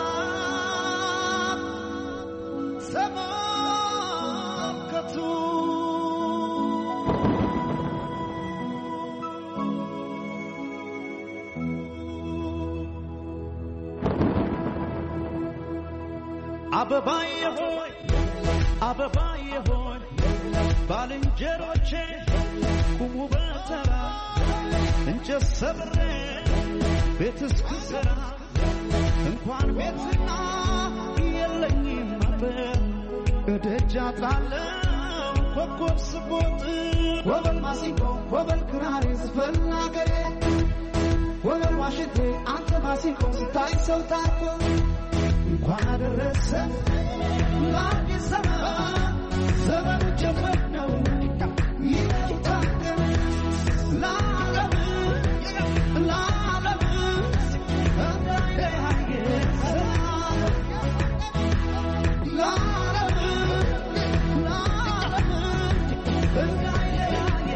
ተመልከቱ። አበባዬ ሆይ አበባዬ ሆይ ባልንጀሮቼ ቁሙ በተራ እንጨት ሰብሬ ቤት እስክሰራ እንኳን ቤትና የለኝም አፈር እደጃ ጣለው ኮከብ ስቦጥ ወበል ማሲንቆ ወበል ክራር ዝፈን አገሬ ወበል ዋሽንቴ አንተ ማሲንቆ ስታይ ሰው ታርኮ እንኳን አደረሰ ለአዲስ ዘመን ዘመኑ ጀመር ነው ይታገል ለዓለም ለዓለም እንዳይለያየ ለዓለም ለዓለም እንዳይለያየ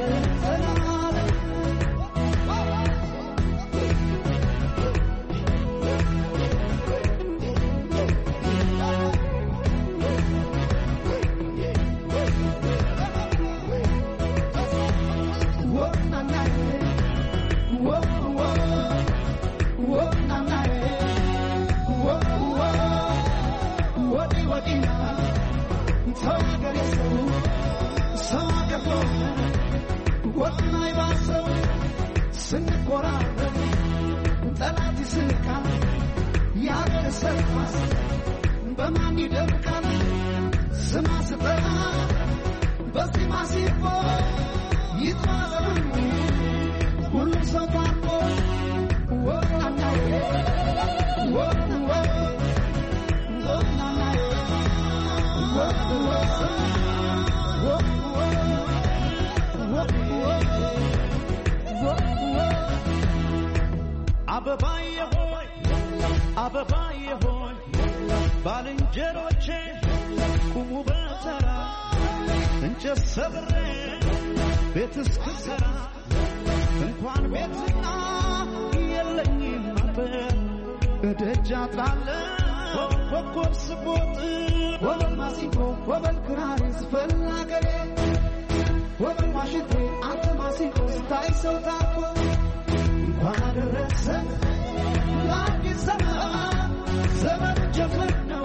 አበባዬ ሆይ አበባዬ ሆይ ባልንጀሮቼ ቁሙ በተራ እንጨት ሰብሬ ቤት እስክሰራ እንኳን ቤትና የለኝም አፈር እደጃ ጣለው ኮከብ ስቦጥ ወበል ማሲንቆ ወበል ክራር ዝፈን አገሬ ወበል ዋሽንቴ አንተ ማሲንቆ ስታይ ሰው ታርኮ እንኳን አደረሰ ለአዲስ ዘመን ዘመኑ ጀመር ነው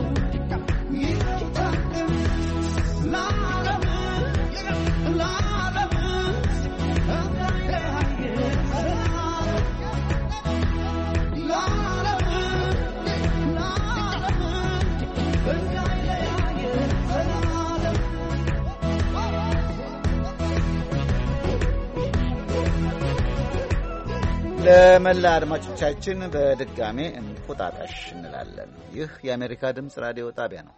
ይታገል ለዓለም ለዓለም እንዳይለያየ ለዓለም ለዓለም እንዳይለያየ ለመላ አድማጮቻችን በድጋሜ እንቁጣጣሽ እንላለን። ይህ የአሜሪካ ድምፅ ራዲዮ ጣቢያ ነው።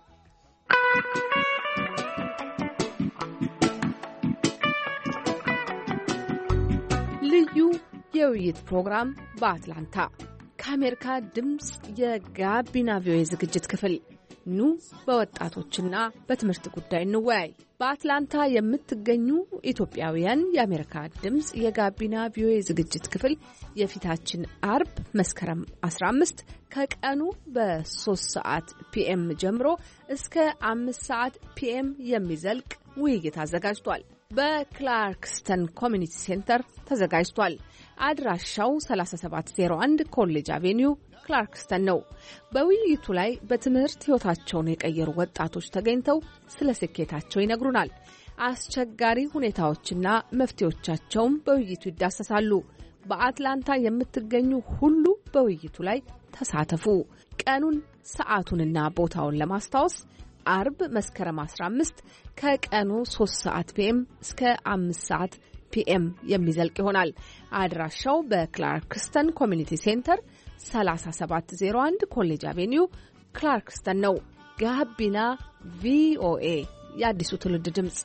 ልዩ የውይይት ፕሮግራም በአትላንታ ከአሜሪካ ድምፅ የጋቢና ቪኦኤ ዝግጅት ክፍል ኑ በወጣቶችና በትምህርት ጉዳይ እንወያይ። በአትላንታ የምትገኙ ኢትዮጵያውያን የአሜሪካ ድምፅ የጋቢና ቪኦኤ ዝግጅት ክፍል የፊታችን አርብ መስከረም አስራ አምስት ከቀኑ በሶስት ሰዓት ፒኤም ጀምሮ እስከ አምስት ሰዓት ፒኤም የሚዘልቅ ውይይት አዘጋጅቷል። በክላርክስተን ኮሚኒቲ ሴንተር ተዘጋጅቷል። አድራሻው ሰላሳ ሰባት ዜሮ አንድ ኮሌጅ አቬኒው ክላርክስተን ነው። በውይይቱ ላይ በትምህርት ሕይወታቸውን የቀየሩ ወጣቶች ተገኝተው ስለ ስኬታቸው ይነግሩናል። አስቸጋሪ ሁኔታዎችና መፍትሄዎቻቸውም በውይይቱ ይዳሰሳሉ። በአትላንታ የምትገኙ ሁሉ በውይይቱ ላይ ተሳተፉ። ቀኑን ሰዓቱንና ቦታውን ለማስታወስ አርብ መስከረም አስራ አምስት ከቀኑ ሶስት ሰዓት ፒኤም እስከ አምስት ሰዓት ፒኤም የሚዘልቅ ይሆናል። አድራሻው በክላርክስተን ኮሚኒቲ ሴንተር ሰላሳ ሰባት ዜሮ አንድ ኮሌጅ አቬኒው ክላርክስተን ነው። ጋቢና ቪኦኤ የአዲሱ ትውልድ ድምፅ።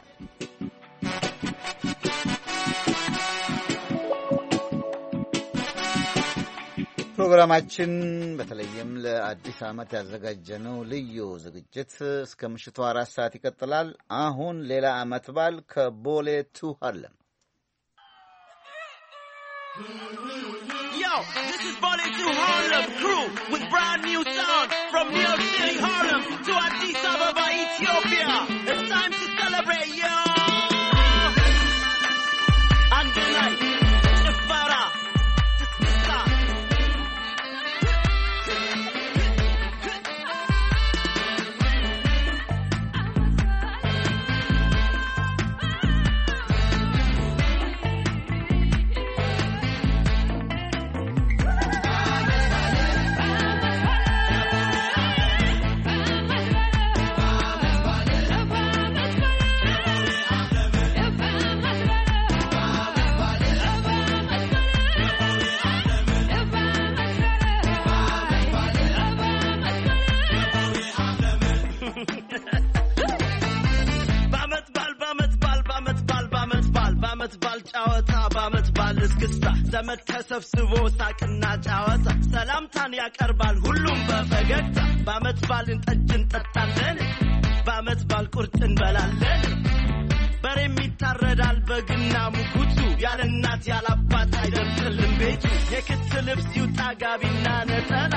ፕሮግራማችን በተለይም ለአዲስ ዓመት ያዘጋጀነው ልዩ ዝግጅት እስከ ምሽቱ አራት ሰዓት ይቀጥላል። አሁን ሌላ ዓመት በዓል ከቦሌ ቱ ሃርለም። Yo, this is Bolle to Harlem crew with brand new sound from New York City, Harlem to Addis Ababa, Ethiopia. It's time to celebrate, yo! And tonight, Ifara, Tismisa. ዘመድ ተሰብስቦ ሳቅና ጫወታ ሰላምታን ያቀርባል ሁሉም በፈገግታ በአመት ባልን ጠጅ እንጠጣለን በአመት ባል ቁርጥ እንበላለን በሬም ይታረዳል በግና ሙኩቱ ያለ እናት ያለ አባት አይደርስልም ቤቱ የክት ልብስ ይውጣ ጋቢና ነጠላ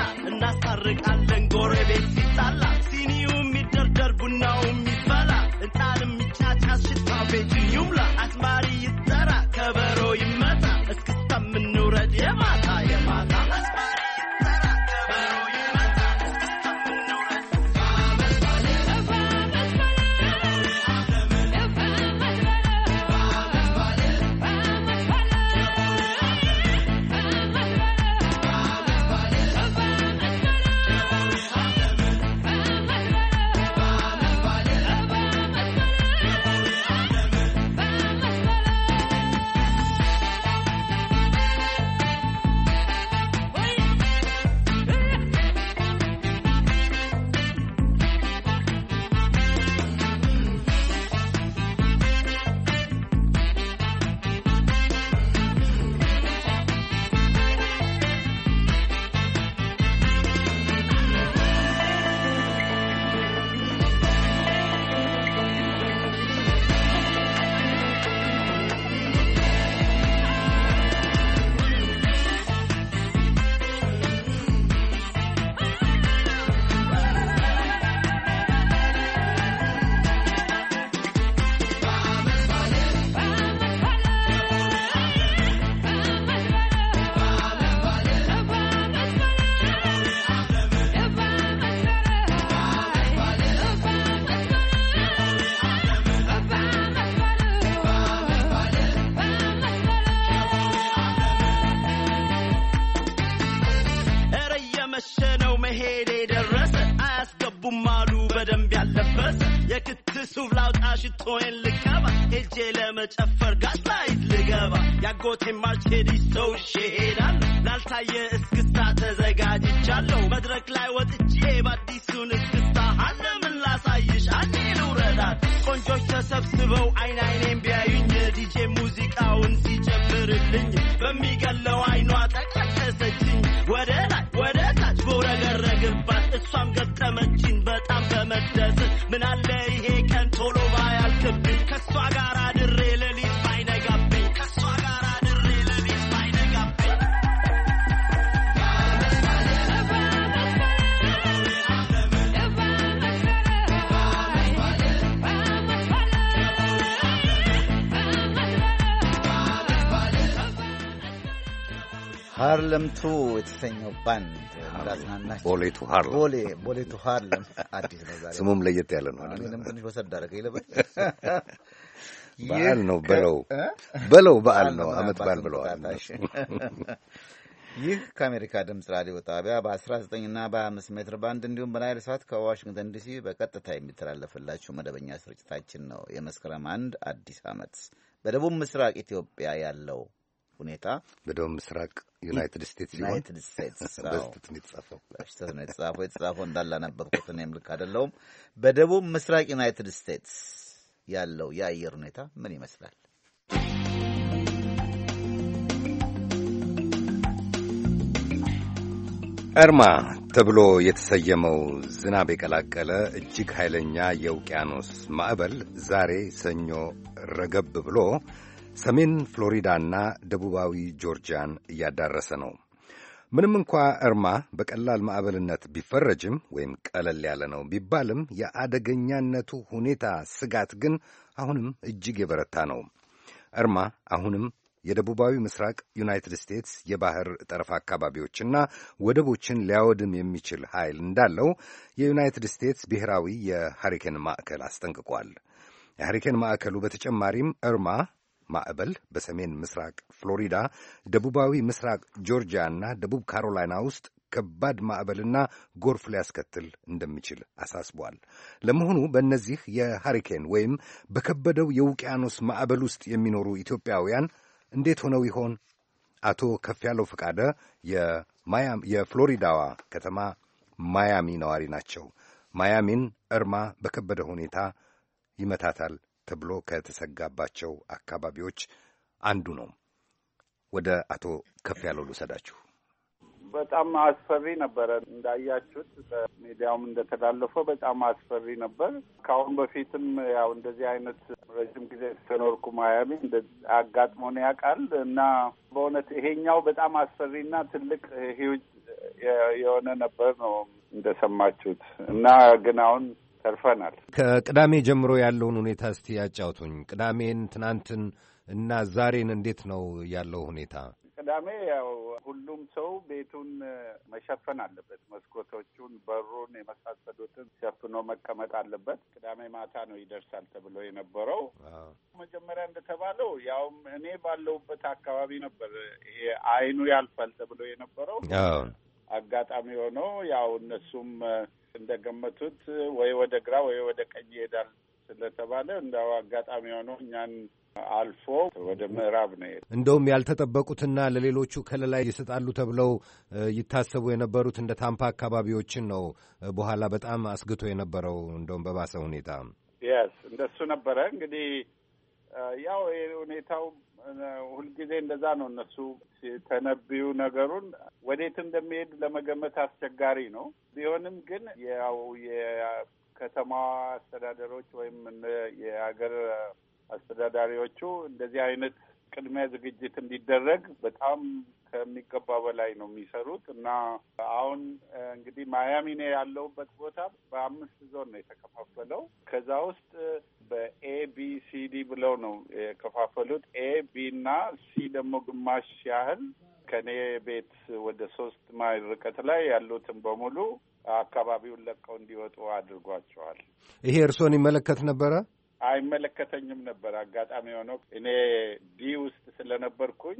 እናስታርቃለን ጎረቤት ሲጣላ ሲኒውም ይደርደር ቡናውም ይፈላ እንጣንም ይጫጫስ ሽታው ቤቱን ይሙላ አዝማሪ ይጠራ ከበሮ ይመታ እስክስታም እንውረድ የማታ የማታ አዝማሪ ይጠራ ከበሮ ይመታ እስክስታም እንውረድ ሽቶን ልቀባ ሄጄ ለመጨፈር ጋስላይት ልገባ ያጎቴ ማርቼዲስ ተውሼ ሄዳለሁ ላልታየ እስክስታ ተዘጋጅቻለሁ መድረክ ላይ ወጥቼ በአዲሱን እስክስታ አለምን ላሳይሽ አንዴ ልውረዳት ቆንጆች ተሰብስበው አይን አይኔን ቢያዩኝ ዲጄ ሙዚቃውን ሲጨምርልኝ በሚገለው አይኗ ተቀሰሰችኝ ወደ ላይ ወደ ታች ቦረገረግባት እሷም ገጠመችኝ በጣም በመደሰት ምን አለ ይሄ ቀን ቶሎ ባያልቅብኝ ከሷ ጋር አድሬ ሌሊት ባይነጋብኝ ከሷ ጋር አድሬ ሌሊት ባይነጋብኝ ሃርለም ቱ የተሰኘው ባንድ እንዳዝናናችሁ ቦሌቱ ሃርለም ቦሌ ቦሌቱ ሃርለም አዲስ ነው ዛሬ ስሙም ለየት ያለ ነው አይደል? እኔም ትንሽ ወሰድ አደረገኝ ለበል በዓል ነው በለው በለው በዓል ነው አመት በዓል ብለዋል። ይህ ከአሜሪካ ድምፅ ራዲዮ ጣቢያ በ19 እና በ25 ሜትር ባንድ እንዲሁም በናይል ሳት ከዋሽንግተን ዲሲ በቀጥታ የሚተላለፍላችሁ መደበኛ ስርጭታችን ነው። የመስከረም አንድ አዲስ አመት በደቡብ ምስራቅ ኢትዮጵያ ያለው ሁኔታ በደቡብ ምስራቅ ዩናይትድ ስቴትስ ሲሆን ዩናይትድ ስቴትስ በስተት ነው የተጻፈው በስተት ነው የተጻፈው የተጻፈው እንዳላነበብኩት እኔም ልክ አይደለሁም። በደቡብ ምስራቅ ዩናይትድ ስቴትስ ያለው የአየር ሁኔታ ምን ይመስላል? እርማ ተብሎ የተሰየመው ዝናብ የቀላቀለ እጅግ ኃይለኛ የውቅያኖስ ማዕበል ዛሬ ሰኞ ረገብ ብሎ ሰሜን ፍሎሪዳና ደቡባዊ ጆርጂያን እያዳረሰ ነው። ምንም እንኳ እርማ በቀላል ማዕበልነት ቢፈረጅም ወይም ቀለል ያለ ነው ቢባልም የአደገኛነቱ ሁኔታ ስጋት ግን አሁንም እጅግ የበረታ ነው። እርማ አሁንም የደቡባዊ ምስራቅ ዩናይትድ ስቴትስ የባህር ጠረፍ አካባቢዎችና ወደቦችን ሊያወድም የሚችል ኃይል እንዳለው የዩናይትድ ስቴትስ ብሔራዊ የሃሪኬን ማዕከል አስጠንቅቋል። የሃሪኬን ማዕከሉ በተጨማሪም እርማ ማዕበል በሰሜን ምስራቅ ፍሎሪዳ፣ ደቡባዊ ምስራቅ ጆርጂያ እና ደቡብ ካሮላይና ውስጥ ከባድ ማዕበልና ጎርፍ ሊያስከትል እንደሚችል አሳስቧል። ለመሆኑ በእነዚህ የሃሪኬን ወይም በከበደው የውቅያኖስ ማዕበል ውስጥ የሚኖሩ ኢትዮጵያውያን እንዴት ሆነው ይሆን? አቶ ከፍያለው ፈቃደ የፍሎሪዳዋ ከተማ ማያሚ ነዋሪ ናቸው። ማያሚን እርማ በከበደ ሁኔታ ይመታታል ተብሎ ከተሰጋባቸው አካባቢዎች አንዱ ነው። ወደ አቶ ከፍያለው ልውሰዳችሁ። በጣም አስፈሪ ነበረ። እንዳያችሁት በሚዲያውም እንደተላለፈው በጣም አስፈሪ ነበር። ከአሁን በፊትም ያው እንደዚህ አይነት ረጅም ጊዜ ተኖርኩ ማያሚ አጋጥሞን ያውቃል እና በእውነት ይሄኛው በጣም አስፈሪና ትልቅ ሂውጅ የሆነ ነበር ነው እንደሰማችሁት እና ግን አሁን ተርፈናል። ከቅዳሜ ጀምሮ ያለውን ሁኔታ እስቲ ያጫውቱኝ። ቅዳሜን፣ ትናንትን እና ዛሬን እንዴት ነው ያለው ሁኔታ? ቅዳሜ ያው ሁሉም ሰው ቤቱን መሸፈን አለበት። መስኮቶቹን፣ በሩን የመሳሰሉትን ሸፍኖ መቀመጥ አለበት። ቅዳሜ ማታ ነው ይደርሳል ተብሎ የነበረው። መጀመሪያ እንደተባለው ያውም እኔ ባለሁበት አካባቢ ነበር ይሄ አይኑ ያልፋል ተብሎ የነበረው። አጋጣሚ ሆኖ ያው እነሱም እንደገመቱት ወይ ወደ ግራ ወይ ወደ ቀኝ ይሄዳል ስለተባለ እንዳው አጋጣሚ ሆኖ እኛን አልፎ ወደ ምዕራብ ነው የሄደው። እንደውም ያልተጠበቁትና ለሌሎቹ ከለላ ይሰጣሉ ተብለው ይታሰቡ የነበሩት እንደ ታምፓ አካባቢዎችን ነው በኋላ በጣም አስግቶ የነበረው እንደውም በባሰ ሁኔታ። የስ እንደሱ ነበረ። እንግዲህ ያው ሁኔታው ሁልጊዜ እንደዛ ነው። እነሱ ተነብዩ ነገሩን ወዴት እንደሚሄድ ለመገመት አስቸጋሪ ነው። ቢሆንም ግን ያው የከተማዋ አስተዳደሮች ወይም የሀገር አስተዳዳሪዎቹ እንደዚህ አይነት ቅድሚያ ዝግጅት እንዲደረግ በጣም ከሚገባ በላይ ነው የሚሰሩት እና አሁን እንግዲህ ማያሚ ነው ያለሁበት ቦታ በአምስት ዞን ነው የተከፋፈለው። ከዛ ውስጥ በኤ ቢ ሲ ዲ ብለው ነው የከፋፈሉት። ኤ ቢ እና ሲ ደግሞ ግማሽ ያህል ከኔ ቤት ወደ ሶስት ማይል ርቀት ላይ ያሉትን በሙሉ አካባቢውን ለቀው እንዲወጡ አድርጓቸዋል። ይሄ እርስዎን ይመለከት ነበረ? አይመለከተኝም ነበር። አጋጣሚ ሆነው እኔ ዲ ውስጥ ስለነበርኩኝ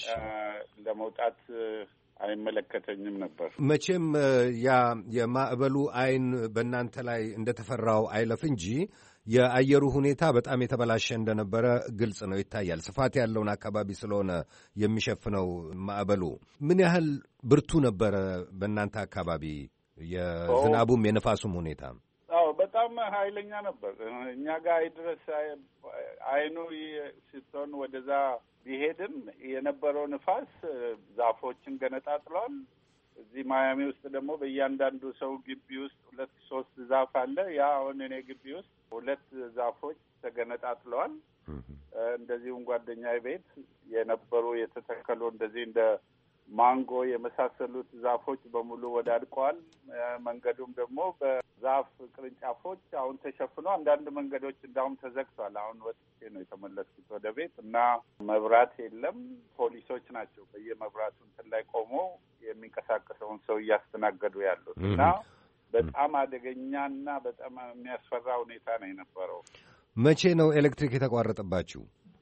ለመውጣት አይመለከተኝም ነበር። መቼም ያ የማዕበሉ አይን በእናንተ ላይ እንደተፈራው አይለፍ እንጂ የአየሩ ሁኔታ በጣም የተበላሸ እንደነበረ ግልጽ ነው፣ ይታያል። ስፋት ያለውን አካባቢ ስለሆነ የሚሸፍነው ማዕበሉ ምን ያህል ብርቱ ነበረ በእናንተ አካባቢ የዝናቡም የነፋሱም ሁኔታ? አዎ በጣም ኃይለኛ ነበር። እኛ ጋር ድረስ አይኑ ስትሆን ወደዛ ቢሄድም የነበረው ንፋስ ዛፎችን ገነጣጥሏል። እዚህ ማያሚ ውስጥ ደግሞ በእያንዳንዱ ሰው ግቢ ውስጥ ሁለት ሶስት ዛፍ አለ። ያ አሁን እኔ ግቢ ውስጥ ሁለት ዛፎች ተገነጣጥለዋል። እንደዚሁም ጓደኛዬ ቤት የነበሩ የተተከሉ እንደዚህ እንደ ማንጎ የመሳሰሉት ዛፎች በሙሉ ወዳድቀዋል። መንገዱም ደግሞ በዛፍ ቅርንጫፎች አሁን ተሸፍኖ አንዳንድ መንገዶች እንዳውም ተዘግቷል። አሁን ወጥቼ ነው የተመለስኩት ወደ ቤት እና መብራት የለም። ፖሊሶች ናቸው በየመብራቱ እንትን ላይ ቆመው የሚንቀሳቀሰውን ሰው እያስተናገዱ ያሉት እና በጣም አደገኛና በጣም የሚያስፈራ ሁኔታ ነው የነበረው። መቼ ነው ኤሌክትሪክ የተቋረጠባችሁ?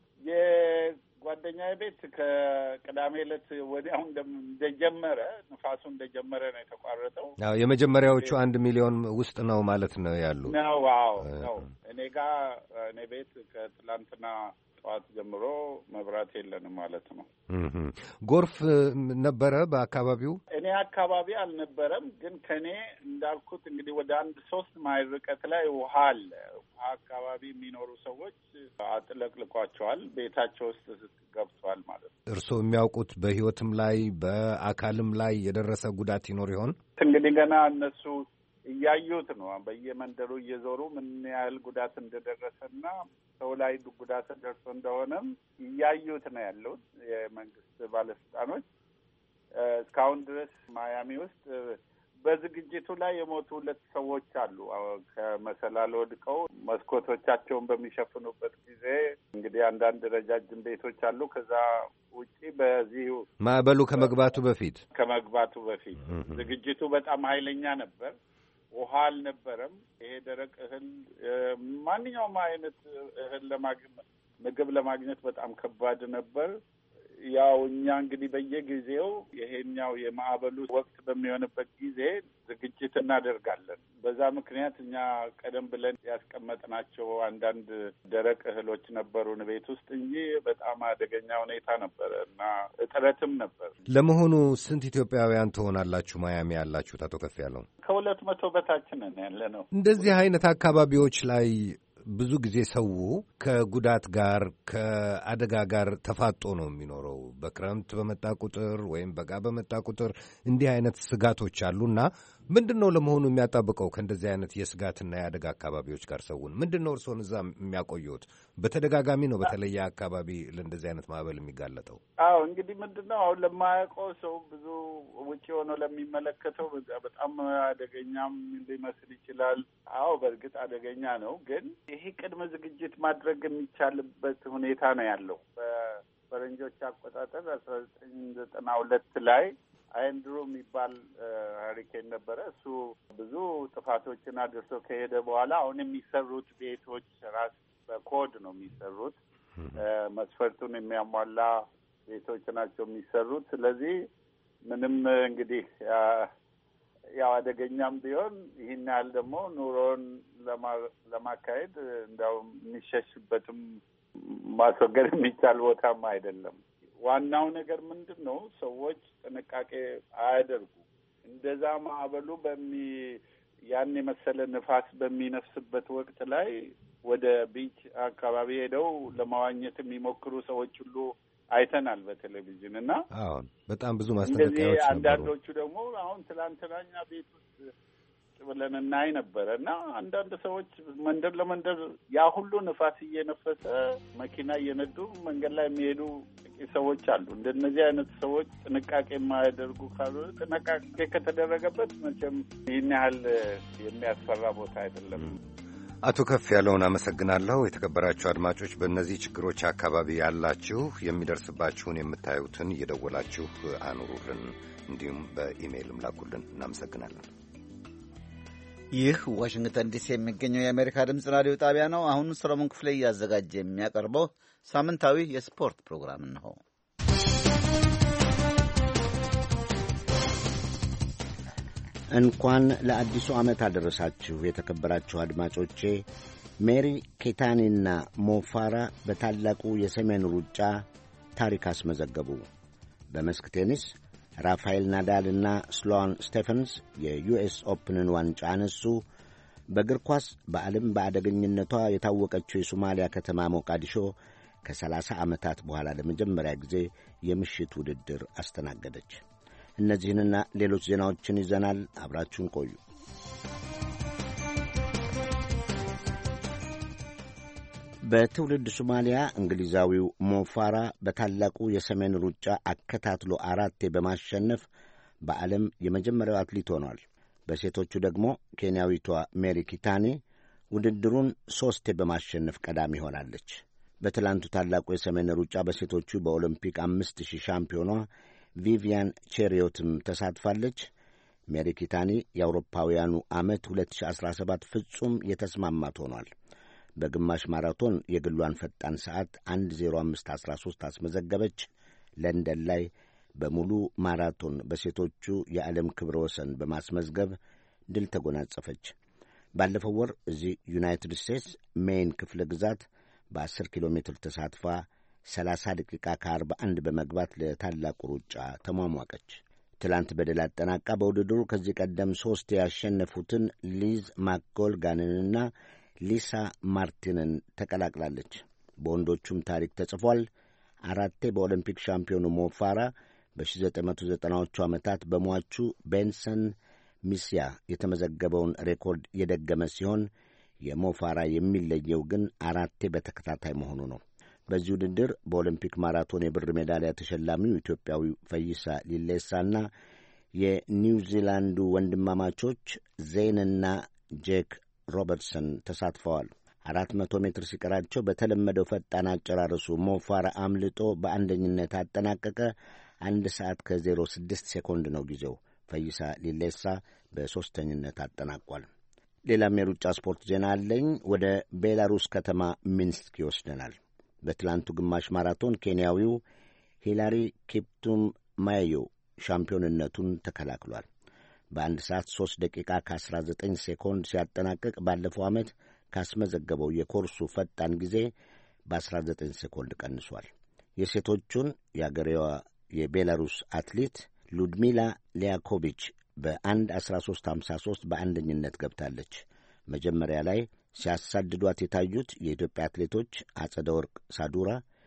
ጓደኛዬ ቤት ከቅዳሜ ዕለት ወዲያው እንደጀመረ ንፋሱ እንደጀመረ ነው የተቋረጠው። አዎ የመጀመሪያዎቹ አንድ ሚሊዮን ውስጥ ነው ማለት ነው ያሉ ነው። አዎ ነው። እኔ ጋር እኔ ቤት ከትላንትና ጠዋት ጀምሮ መብራት የለንም ማለት ነው። ጎርፍ ነበረ በአካባቢው? እኔ አካባቢ አልነበረም፣ ግን ከኔ እንዳልኩት እንግዲህ ወደ አንድ ሶስት ማይል ርቀት ላይ ውሃ አለ። ውሃ አካባቢ የሚኖሩ ሰዎች አጥለቅልቋቸዋል፣ ቤታቸው ውስጥ ገብቷል ማለት ነው። እርስዎ የሚያውቁት በሕይወትም ላይ በአካልም ላይ የደረሰ ጉዳት ይኖር ይሆን? እንግዲህ ገና እነሱ እያዩት ነው። በየመንደሩ እየዞሩ ምን ያህል ጉዳት እንደደረሰና ሰው ላይ ጉዳት ደርሶ እንደሆነም እያዩት ነው ያሉት የመንግስት ባለስልጣኖች። እስካሁን ድረስ ማያሚ ውስጥ በዝግጅቱ ላይ የሞቱ ሁለት ሰዎች አሉ። ከመሰላል ወድቀው መስኮቶቻቸውን በሚሸፍኑበት ጊዜ እንግዲህ አንዳንድ ረጃጅም ቤቶች አሉ። ከዛ ውጪ በዚህ ማዕበሉ ከመግባቱ በፊት ከመግባቱ በፊት ዝግጅቱ በጣም ኃይለኛ ነበር። ውሃ አልነበረም። ይሄ ደረቅ እህል ማንኛውም አይነት እህል ለማግኘት ምግብ ለማግኘት በጣም ከባድ ነበር። ያው እኛ እንግዲህ በየጊዜው ይሄኛው የማዕበሉ ወቅት በሚሆንበት ጊዜ ዝግጅት እናደርጋለን። በዛ ምክንያት እኛ ቀደም ብለን ያስቀመጥናቸው አንዳንድ ደረቅ እህሎች ነበሩን ቤት ውስጥ እንጂ በጣም አደገኛ ሁኔታ ነበረ እና እጥረትም ነበር። ለመሆኑ ስንት ኢትዮጵያውያን ትሆናላችሁ ማያሚ ያላችሁት? አቶ ከፍ ያለው ከሁለት መቶ በታች ነን ያለ ነው። እንደዚህ አይነት አካባቢዎች ላይ ብዙ ጊዜ ሰው ከጉዳት ጋር ከአደጋ ጋር ተፋጦ ነው የሚኖረው። በክረምት በመጣ ቁጥር ወይም በጋ በመጣ ቁጥር እንዲህ አይነት ስጋቶች አሉና ምንድን ነው ለመሆኑ የሚያጣብቀው ከእንደዚህ አይነት የስጋትና የአደጋ አካባቢዎች ጋር ሰውን? ምንድን ነው እርስዎን እዛ የሚያቆየውት? በተደጋጋሚ ነው በተለየ አካባቢ ለእንደዚህ አይነት ማዕበል የሚጋለጠው? አዎ እንግዲህ ምንድን ነው አሁን ለማያውቀው ሰው ብዙ ውጭ ሆኖ ለሚመለከተው በጣም አደገኛም ሊመስል ይችላል። አዎ በእርግጥ አደገኛ ነው፣ ግን ይሄ ቅድመ ዝግጅት ማድረግ የሚቻልበት ሁኔታ ነው ያለው። በፈረንጆች አቆጣጠር አስራ ዘጠኝ ዘጠና ሁለት ላይ አንድሩ የሚባል ሀሪኬን ነበረ። እሱ ብዙ ጥፋቶችን አድርሶ ከሄደ በኋላ አሁን የሚሰሩት ቤቶች ራስ በኮድ ነው የሚሰሩት። መስፈርቱን የሚያሟላ ቤቶች ናቸው የሚሰሩት። ስለዚህ ምንም እንግዲህ ያው አደገኛም ቢሆን ይህን ያህል ደግሞ ኑሮን ለማካሄድ እንዳው የሚሸሽበትም ማስወገድ የሚቻል ቦታም አይደለም። ዋናው ነገር ምንድን ነው? ሰዎች ጥንቃቄ አያደርጉ። እንደዛ ማዕበሉ በሚ ያን የመሰለ ንፋስ በሚነፍስበት ወቅት ላይ ወደ ቢች አካባቢ ሄደው ለመዋኘት የሚሞክሩ ሰዎች ሁሉ አይተናል በቴሌቪዥን እና አሁን በጣም ብዙ ማስጠንቀቂያዎች ነበሩ። አንዳንዶቹ ደግሞ አሁን ትላንትናኛ ቤት ውስጥ ብለን እናይ ነበረ እና አንዳንድ ሰዎች መንደር ለመንደር ያ ሁሉ ንፋስ እየነፈሰ መኪና እየነዱ መንገድ ላይ የሚሄዱ ጥቂት ሰዎች አሉ። እንደነዚህ አይነት ሰዎች ጥንቃቄ የማያደርጉ ካሉ ጥንቃቄ ከተደረገበት መቼም ይህን ያህል የሚያስፈራ ቦታ አይደለም። አቶ ከፍ ያለውን አመሰግናለሁ። የተከበራችሁ አድማጮች በእነዚህ ችግሮች አካባቢ ያላችሁ የሚደርስባችሁን የምታዩትን እየደወላችሁ አኑሩልን፣ እንዲሁም በኢሜይልም ላኩልን። እናመሰግናለን። ይህ ዋሽንግተን ዲሲ የሚገኘው የአሜሪካ ድምፅ ራዲዮ ጣቢያ ነው። አሁን ሰሎሞን ክፍሌ እያዘጋጀ የሚያቀርበው ሳምንታዊ የስፖርት ፕሮግራም ነው። እንኳን ለአዲሱ ዓመት አደረሳችሁ የተከበራችሁ አድማጮቼ። ሜሪ ኬታኒና ሞፋራ በታላቁ የሰሜን ሩጫ ታሪክ አስመዘገቡ። በመስክ ቴኒስ ራፋኤል ናዳልና ስሎዋን ስቴፈንስ የዩኤስ ኦፕንን ዋንጫ አነሱ። በእግር ኳስ በዓለም በአደገኝነቷ የታወቀችው የሶማሊያ ከተማ ሞቃዲሾ ከሰላሳ ዓመታት በኋላ ለመጀመሪያ ጊዜ የምሽት ውድድር አስተናገደች። እነዚህንና ሌሎች ዜናዎችን ይዘናል። አብራችሁን ቆዩ። በትውልድ ሶማሊያ እንግሊዛዊው ሞፋራ በታላቁ የሰሜን ሩጫ አከታትሎ አራቴ በማሸነፍ በዓለም የመጀመሪያው አትሌት ሆኗል። በሴቶቹ ደግሞ ኬንያዊቷ ሜሪ ኪታኒ ውድድሩን ሦስቴ በማሸነፍ ቀዳሚ ሆናለች። በትላንቱ ታላቁ የሰሜን ሩጫ በሴቶቹ በኦሎምፒክ አምስት ሺህ ሻምፒዮኗ ቪቪያን ቼሪዮትም ተሳትፋለች። ሜሪ ኪታኒ የአውሮፓውያኑ ዓመት ሁለት ሺህ አስራ ሰባት ፍጹም የተስማማት ሆኗል። በግማሽ ማራቶን የግሏን ፈጣን ሰዓት አንድ ዜሮ አምስት አስራ ሦስት አስመዘገበች። ለንደን ላይ በሙሉ ማራቶን በሴቶቹ የዓለም ክብረ ወሰን በማስመዝገብ ድል ተጎናጸፈች። ባለፈው ወር እዚህ ዩናይትድ ስቴትስ ሜይን ክፍለ ግዛት በአስር ኪሎ ሜትር ተሳትፋ ሰላሳ ደቂቃ ከአርባ አንድ በመግባት ለታላቁ ሩጫ ተሟሟቀች። ትላንት በድል አጠናቃ በውድድሩ ከዚህ ቀደም ሦስት ያሸነፉትን ሊዝ ማክጎልጋንንና ሊሳ ማርቲንን ተቀላቅላለች። በወንዶቹም ታሪክ ተጽፏል። አራቴ በኦሎምፒክ ሻምፒዮኑ ሞፋራ በዘጠኝ መቶ ዘጠናዎቹ ዓመታት በሟቹ ቤንሰን ሚስያ የተመዘገበውን ሬኮርድ የደገመ ሲሆን የሞፋራ የሚለየው ግን አራቴ በተከታታይ መሆኑ ነው። በዚህ ውድድር በኦሎምፒክ ማራቶን የብር ሜዳሊያ ተሸላሚው ኢትዮጵያዊ ፈይሳ ሊሌሳና የኒውዚላንዱ ወንድማማቾች ዜንና ጄክ ሮበርትሰን ተሳትፈዋል። አራት መቶ ሜትር ሲቀራቸው በተለመደው ፈጣን አጨራረሱ ሞፋራ አምልጦ በአንደኝነት አጠናቀቀ። አንድ ሰዓት ከዜሮ ስድስት ሴኮንድ ነው ጊዜው። ፈይሳ ሊሌሳ በሦስተኝነት አጠናቋል። ሌላም የሩጫ ስፖርት ዜና አለኝ። ወደ ቤላሩስ ከተማ ሚንስክ ይወስደናል። በትላንቱ ግማሽ ማራቶን ኬንያዊው ሂላሪ ኪፕቱም ማዮ ሻምፒዮንነቱን ተከላክሏል። በአንድ ሰዓት ሦስት ደቂቃ ከአስራ ዘጠኝ ሴኮንድ ሲያጠናቅቅ ባለፈው ዓመት ካስመዘገበው የኮርሱ ፈጣን ጊዜ በአስራ ዘጠኝ ሴኮንድ ቀንሷል። የሴቶቹን የአገሬዋ የቤላሩስ አትሌት ሉድሚላ ሊያኮቪች በአንድ አስራ ሦስት ሀምሳ ሦስት በአንደኝነት ገብታለች። መጀመሪያ ላይ ሲያሳድዷት የታዩት የኢትዮጵያ አትሌቶች አጸደ ወርቅ ሳዱራ፣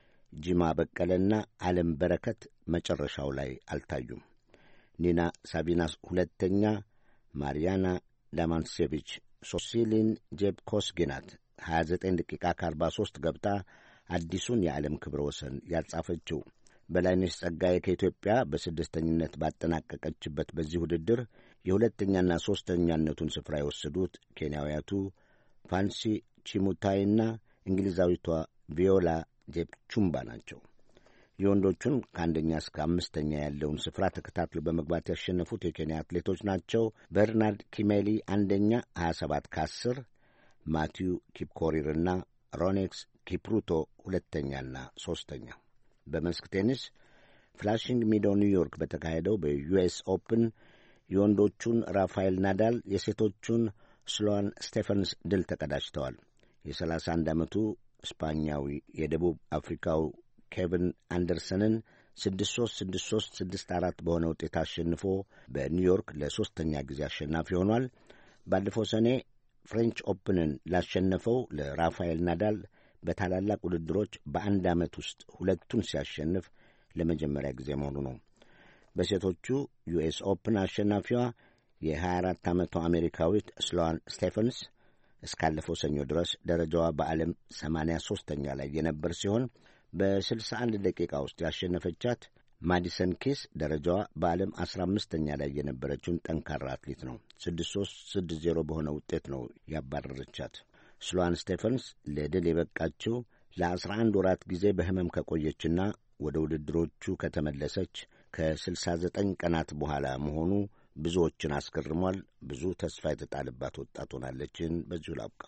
ጂማ በቀለና ዓለም በረከት መጨረሻው ላይ አልታዩም። ኒና ሳቢናስ ሁለተኛ፣ ማሪያና ዳማንሴቪች ሶሲሊን ጄብኮስጊ ናት። ሀያ ዘጠኝ ደቂቃ ከአርባ ሦስት ገብታ አዲሱን የዓለም ክብረ ወሰን ያጻፈችው። በላይነሽ ጸጋዬ ከኢትዮጵያ በስድስተኝነት ባጠናቀቀችበት በዚህ ውድድር የሁለተኛና ሦስተኛነቱን ስፍራ የወሰዱት ኬንያውያቱ ፋንሲ ቺሙታይና እንግሊዛዊቷ ቪዮላ ጄፕቹምባ ናቸው። የወንዶቹን ከአንደኛ እስከ አምስተኛ ያለውን ስፍራ ተከታትሎ በመግባት ያሸነፉት የኬንያ አትሌቶች ናቸው። በርናርድ ኪሜሊ አንደኛ ሀያ ሰባት ከአስር፣ ማቲዩ ኪፕኮሪርና ሮኔክስ ኪፕሩቶ ሁለተኛና ሦስተኛ። በመስክ ቴኒስ ፍላሽንግ ሚዶ ኒውዮርክ በተካሄደው በዩኤስ ኦፕን የወንዶቹን ራፋኤል ናዳል የሴቶቹን ስሎዋን ስቴፈንስ ድል ተቀዳጅተዋል። የሰላሳ አንድ ዓመቱ ስፓኛዊ የደቡብ አፍሪካው ኬቪን አንደርሰንን ስድስት ሦስት ስድስት ሦስት ስድስት አራት በሆነ ውጤት አሸንፎ በኒውዮርክ ለሦስተኛ ጊዜ አሸናፊ ሆኗል። ባለፈው ሰኔ ፍሬንች ኦፕንን ላሸነፈው ለራፋኤል ናዳል በታላላቅ ውድድሮች በአንድ ዓመት ውስጥ ሁለቱን ሲያሸንፍ ለመጀመሪያ ጊዜ መሆኑ ነው። በሴቶቹ ዩኤስ ኦፕን አሸናፊዋ የሀያ አራት ዓመቷ አሜሪካዊት ስሎዋን ስቴፈንስ እስካለፈው ሰኞ ድረስ ደረጃዋ በዓለም ሰማንያ ሦስተኛ ላይ የነበር ሲሆን በስልሳ አንድ ደቂቃ ውስጥ ያሸነፈቻት ማዲሰን ኪስ ደረጃዋ በዓለም አስራ አምስተኛ ላይ የነበረችውን ጠንካራ አትሌት ነው። ስድስት ሦስት ስድስት ዜሮ በሆነ ውጤት ነው ያባረረቻት። ስሎዋን ስቴፈንስ ለድል የበቃችው ለአስራ አንድ ወራት ጊዜ በሕመም ከቆየችና ወደ ውድድሮቹ ከተመለሰች ከስልሳ ዘጠኝ ቀናት በኋላ መሆኑ ብዙዎችን አስገርሟል። ብዙ ተስፋ የተጣለባት ወጣት ሆናለችን። በዚሁ ላብቃ።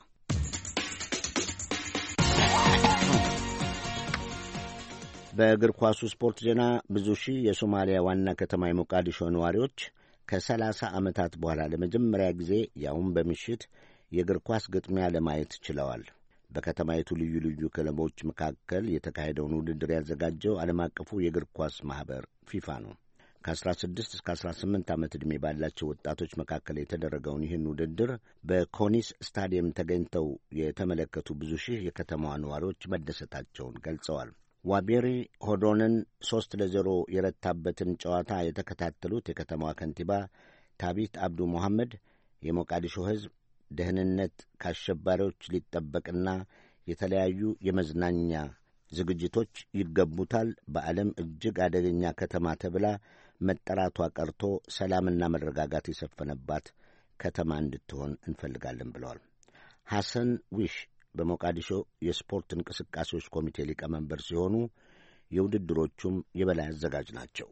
በእግር ኳሱ ስፖርት ዜና ብዙ ሺህ የሶማሊያ ዋና ከተማ የሞቃዲሾ ነዋሪዎች ከሰላሳ ዓመታት በኋላ ለመጀመሪያ ጊዜ ያውም በምሽት የእግር ኳስ ግጥሚያ ለማየት ችለዋል። በከተማይቱ ልዩ ልዩ ክለቦች መካከል የተካሄደውን ውድድር ያዘጋጀው ዓለም አቀፉ የእግር ኳስ ማኅበር ፊፋ ነው። ከአስራ ስድስት እስከ አስራ ስምንት ዓመት ዕድሜ ባላቸው ወጣቶች መካከል የተደረገውን ይህን ውድድር በኮኒስ ስታዲየም ተገኝተው የተመለከቱ ብዙ ሺህ የከተማዋ ነዋሪዎች መደሰታቸውን ገልጸዋል። ዋቤሪ ሆዶንን ሦስት ለዜሮ የረታበትን ጨዋታ የተከታተሉት የከተማዋ ከንቲባ ታቢት አብዱ መሐመድ የሞቃዲሾ ሕዝብ ደህንነት ከአሸባሪዎች ሊጠበቅና የተለያዩ የመዝናኛ ዝግጅቶች ይገቡታል፣ በዓለም እጅግ አደገኛ ከተማ ተብላ መጠራቷ ቀርቶ ሰላምና መረጋጋት የሰፈነባት ከተማ እንድትሆን እንፈልጋለን ብለዋል። ሐሰን ዊሽ በሞቃዲሾ የስፖርት እንቅስቃሴዎች ኮሚቴ ሊቀመንበር ሲሆኑ የውድድሮቹም የበላይ አዘጋጅ ናቸው።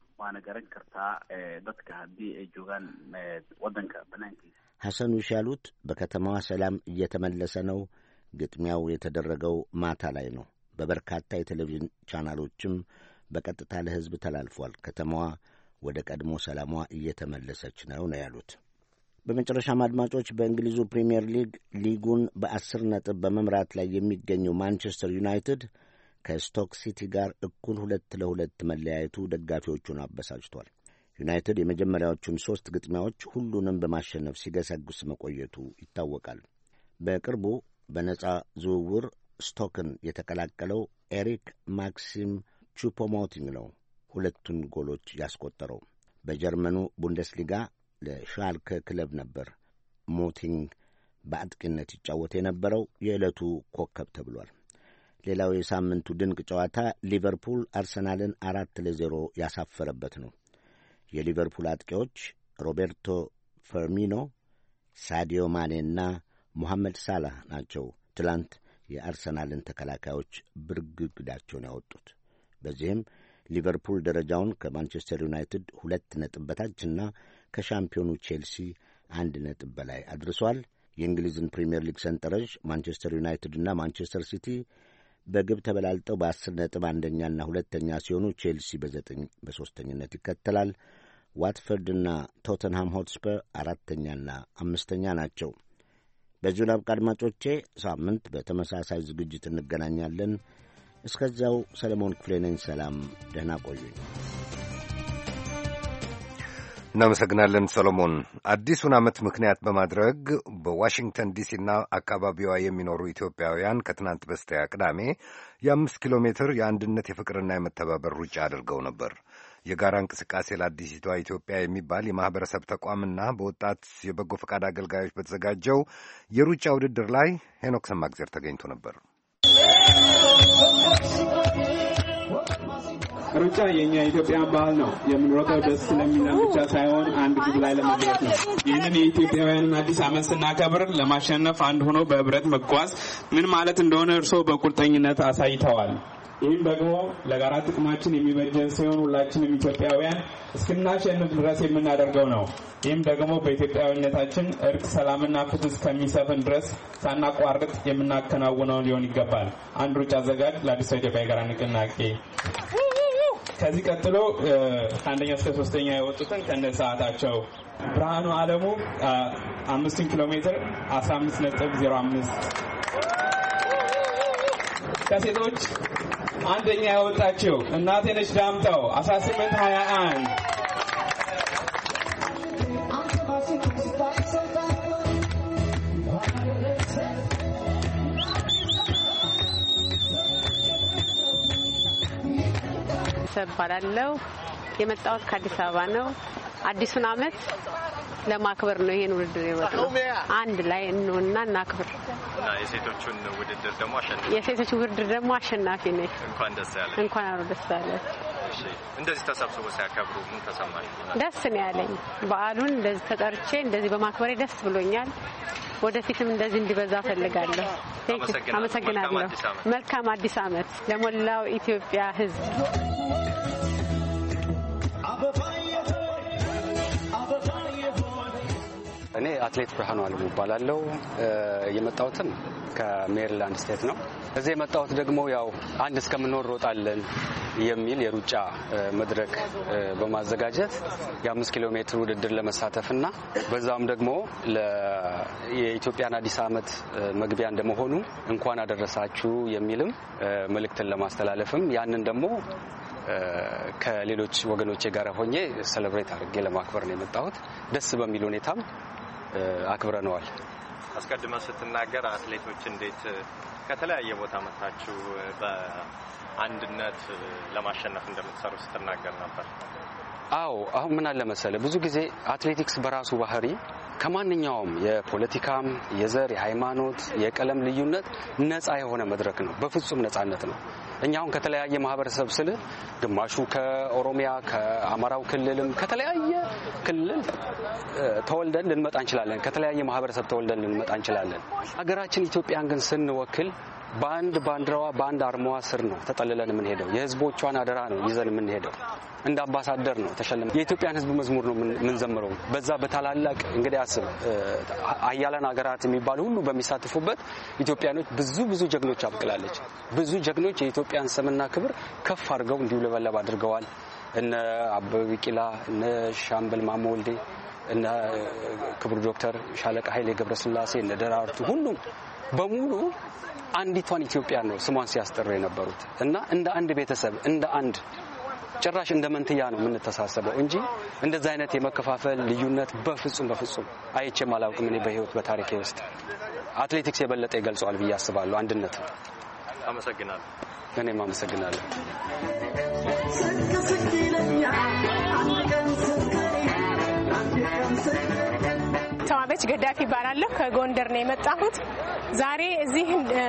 ሐሰን ዊሽ ያሉት በከተማዋ ሰላም እየተመለሰ ነው። ግጥሚያው የተደረገው ማታ ላይ ነው። በበርካታ የቴሌቪዥን ቻናሎችም በቀጥታ ለሕዝብ ተላልፏል። ከተማዋ ወደ ቀድሞ ሰላሟ እየተመለሰች ነው ነው ያሉት። በመጨረሻም አድማጮች፣ በእንግሊዙ ፕሪምየር ሊግ ሊጉን በአስር ነጥብ በመምራት ላይ የሚገኘው ማንቸስተር ዩናይትድ ከስቶክ ሲቲ ጋር እኩል ሁለት ለሁለት መለያየቱ ደጋፊዎቹን አበሳጭቷል። ዩናይትድ የመጀመሪያዎቹን ሦስት ግጥሚያዎች ሁሉንም በማሸነፍ ሲገሰግስ መቆየቱ ይታወቃል። በቅርቡ በነጻ ዝውውር ስቶክን የተቀላቀለው ኤሪክ ማክሲም ቹፖሞቲንግ ነው ሁለቱን ጎሎች ያስቆጠረው። በጀርመኑ ቡንደስሊጋ ለሻልከ ክለብ ነበር ሞቲንግ በአጥቂነት ይጫወት የነበረው። የዕለቱ ኮከብ ተብሏል። ሌላው የሳምንቱ ድንቅ ጨዋታ ሊቨርፑል አርሰናልን አራት ለዜሮ ያሳፈረበት ነው። የሊቨርፑል አጥቂዎች ሮቤርቶ ፈርሚኖ፣ ሳዲዮ ማኔና ሞሐመድ ሳላህ ናቸው ትላንት የአርሰናልን ተከላካዮች ብርግግዳቸውን ያወጡት። በዚህም ሊቨርፑል ደረጃውን ከማንቸስተር ዩናይትድ ሁለት ነጥብ በታችና ከሻምፒዮኑ ቼልሲ አንድ ነጥብ በላይ አድርሷል። የእንግሊዝን ፕሪምየር ሊግ ሰንጠረዥ ማንቸስተር ዩናይትድና ማንቸስተር ሲቲ በግብ ተበላልጠው በአስር ነጥብ አንደኛና ሁለተኛ ሲሆኑ ቼልሲ በዘጠኝ በሦስተኝነት ይከተላል። ዋትፈርድና ቶተንሃም ሆትስፐር አራተኛና አምስተኛ ናቸው። በዚሁ ላብቃ አድማጮቼ። ሳምንት በተመሳሳይ ዝግጅት እንገናኛለን። እስከዚያው ሰለሞን ክፍሌ ነኝ። ሰላም፣ ደህና ቆዩኝ። እናመሰግናለን ሰሎሞን። አዲሱን ዓመት ምክንያት በማድረግ በዋሽንግተን ዲሲና አካባቢዋ የሚኖሩ ኢትዮጵያውያን ከትናንት በስቲያ ቅዳሜ የአምስት ኪሎ ሜትር የአንድነት የፍቅርና የመተባበር ሩጫ አድርገው ነበር። የጋራ እንቅስቃሴ ለአዲሲቷ ኢትዮጵያ የሚባል የማኅበረሰብ ተቋምና በወጣት የበጎ ፈቃድ አገልጋዮች በተዘጋጀው የሩጫ ውድድር ላይ ሄኖክ ሰማግዜር ተገኝቶ ነበር። ሩጫ የኛ የኢትዮጵያን ባህል ነው። የምንሮጠው ደስ ስለሚለን ብቻ ሳይሆን አንድ ግብ ላይ ለመድረስ ነው። ይህንን የኢትዮጵያውያንን አዲስ ዓመት ስናከብር ለማሸነፍ አንድ ሆኖ በህብረት መጓዝ ምን ማለት እንደሆነ እርስዎ በቁርጠኝነት አሳይተዋል። ይህም ደግሞ ለጋራ ጥቅማችን የሚበጀን ሲሆን ሁላችንም ኢትዮጵያውያን እስክናሸንፍ ድረስ የምናደርገው ነው። ይህም ደግሞ በኢትዮጵያዊነታችን እርቅ፣ ሰላምና ፍትህ እስከሚሰፍን ድረስ ሳናቋርጥ የምናከናውነው ሊሆን ይገባል። አንድ ሩጫ አዘጋጅ ለአዲስ ኢትዮጵያ የጋራ ንቅናቄ። ከዚህ ቀጥሎ ከአንደኛ እስከ ሶስተኛ የወጡትን ከነ ሰዓታቸው ብርሃኑ አለሙ አምስቱን ኪሎ ሜትር አስራ አምስት ነጥብ ዜሮ አምስት ከሴቶች አንደኛ ያወጣችው እናቴነሽ ዳምጠው አስራ ስምንት ሀያ አንድ ሰባራለው የመጣሁት ከአዲስ አበባ ነው። አዲሱን ዓመት ለማክበር ነው ይሄን ውድድር የወጣው። አንድ ላይ እንሆንና እናክብር። እና የሴቶቹን ውድድር ደግሞ አሸናፊ የሴቶቹ ውድድር ደግሞ አሸናፊ ነኝ። እንኳን ደስ ያለሽ። እንኳን አብሮ ደስ ያለሽ። እሺ፣ እንደዚህ ተሰብስቦ ሲያከብሩ ምን ተሰማሽ? ደስ ነው ያለኝ። በዓሉን እንደዚህ ተጠርቼ እንደዚህ በማክበሬ ደስ ብሎኛል። ወደፊትም እንደዚህ እንዲበዛ ፈልጋለሁ። አመሰግናለሁ። መልካም አዲስ ዓመት ለሞላው ኢትዮጵያ ሕዝብ። እኔ አትሌት ብርሃኑ አለሙ እባላለሁ። የመጣሁትም ከሜሪላንድ ስቴት ነው። እዚህ የመጣሁት ደግሞ ያው አንድ እስከምንኖር ሮጣለን የሚል የሩጫ መድረክ በማዘጋጀት የአምስት ኪሎ ሜትር ውድድር ለመሳተፍና በዛም ደግሞ የኢትዮጵያን አዲስ ዓመት መግቢያ እንደመሆኑ እንኳን አደረሳችሁ የሚልም መልእክትን ለማስተላለፍም ያንን ደግሞ ከሌሎች ወገኖቼ ጋር ሆኜ ሴሌብሬት አድርጌ ለማክበር ነው የመጣሁት። ደስ በሚል ሁኔታም አክብረነዋል። አስቀድመ ስትናገር አትሌቶች እንዴት ከተለያየ ቦታ መጣችሁ በአንድነት ለማሸነፍ እንደምትሰሩ ስትናገር ነበር። አዎ አሁን ምን አለ መሰለ ብዙ ጊዜ አትሌቲክስ በራሱ ባህሪ ከማንኛውም የፖለቲካም የዘር የሃይማኖት የቀለም ልዩነት ነፃ የሆነ መድረክ ነው። በፍጹም ነፃነት ነው። እኛው ከተለያየ ማህበረሰብ ስለ ግማሹ ከኦሮሚያ ከአማራው ክልልም ከተለያየ ክልል ተወልደን ልንመጣ እንችላለን። ከተለያየ ማህበረሰብ ተወልደን ልንመጣ እንችላለን። ሀገራችን ኢትዮጵያን ግን ስንወክል በአንድ ባንዲራዋ በአንድ አርማዋ ስር ነው ተጠልለን የምንሄደው። የህዝቦቿን አደራ ነው ይዘን የምንሄደው። እንደ አምባሳደር ነው ተሸልመን የኢትዮጵያን ህዝብ መዝሙር ነው የምንዘምረው። በዛ በታላላቅ እንግዲህ አስብ አያለን ሀገራት የሚባሉ ሁሉ በሚሳተፉበት ኢትዮጵያኖች ብዙ ብዙ ጀግኖች አብቅላለች። ብዙ ጀግኖች የኢትዮጵያን ስምና ክብር ከፍ አድርገው እንዲውለበለብ አድርገዋል። እነ አበበ ቢቂላ፣ እነ ሻምበል ማሞ ወልዴ፣ እነ ክቡር ዶክተር ሻለቃ ኃይሌ ገብረስላሴ፣ እነ ደራርቱ ሁሉም በሙሉ አንዲቷን ኢትዮጵያ ነው ስሟን ሲያስጠሩ የነበሩት እና እንደ አንድ ቤተሰብ እንደ አንድ ጭራሽ እንደ መንትያ ነው የምንተሳሰበው እንጂ እንደዛ አይነት የመከፋፈል ልዩነት በፍጹም በፍጹም አይቼም አላውቅም። እኔ በህይወት በታሪኬ ውስጥ አትሌቲክስ የበለጠ ይገልጸዋል ብዬ አስባለሁ አንድነት። አመሰግናለሁ። እኔም አመሰግናለሁ። ተዋበች ገዳፊ ይባላለሁ። ከጎንደር ነው የመጣሁት። ዛሬ እዚህ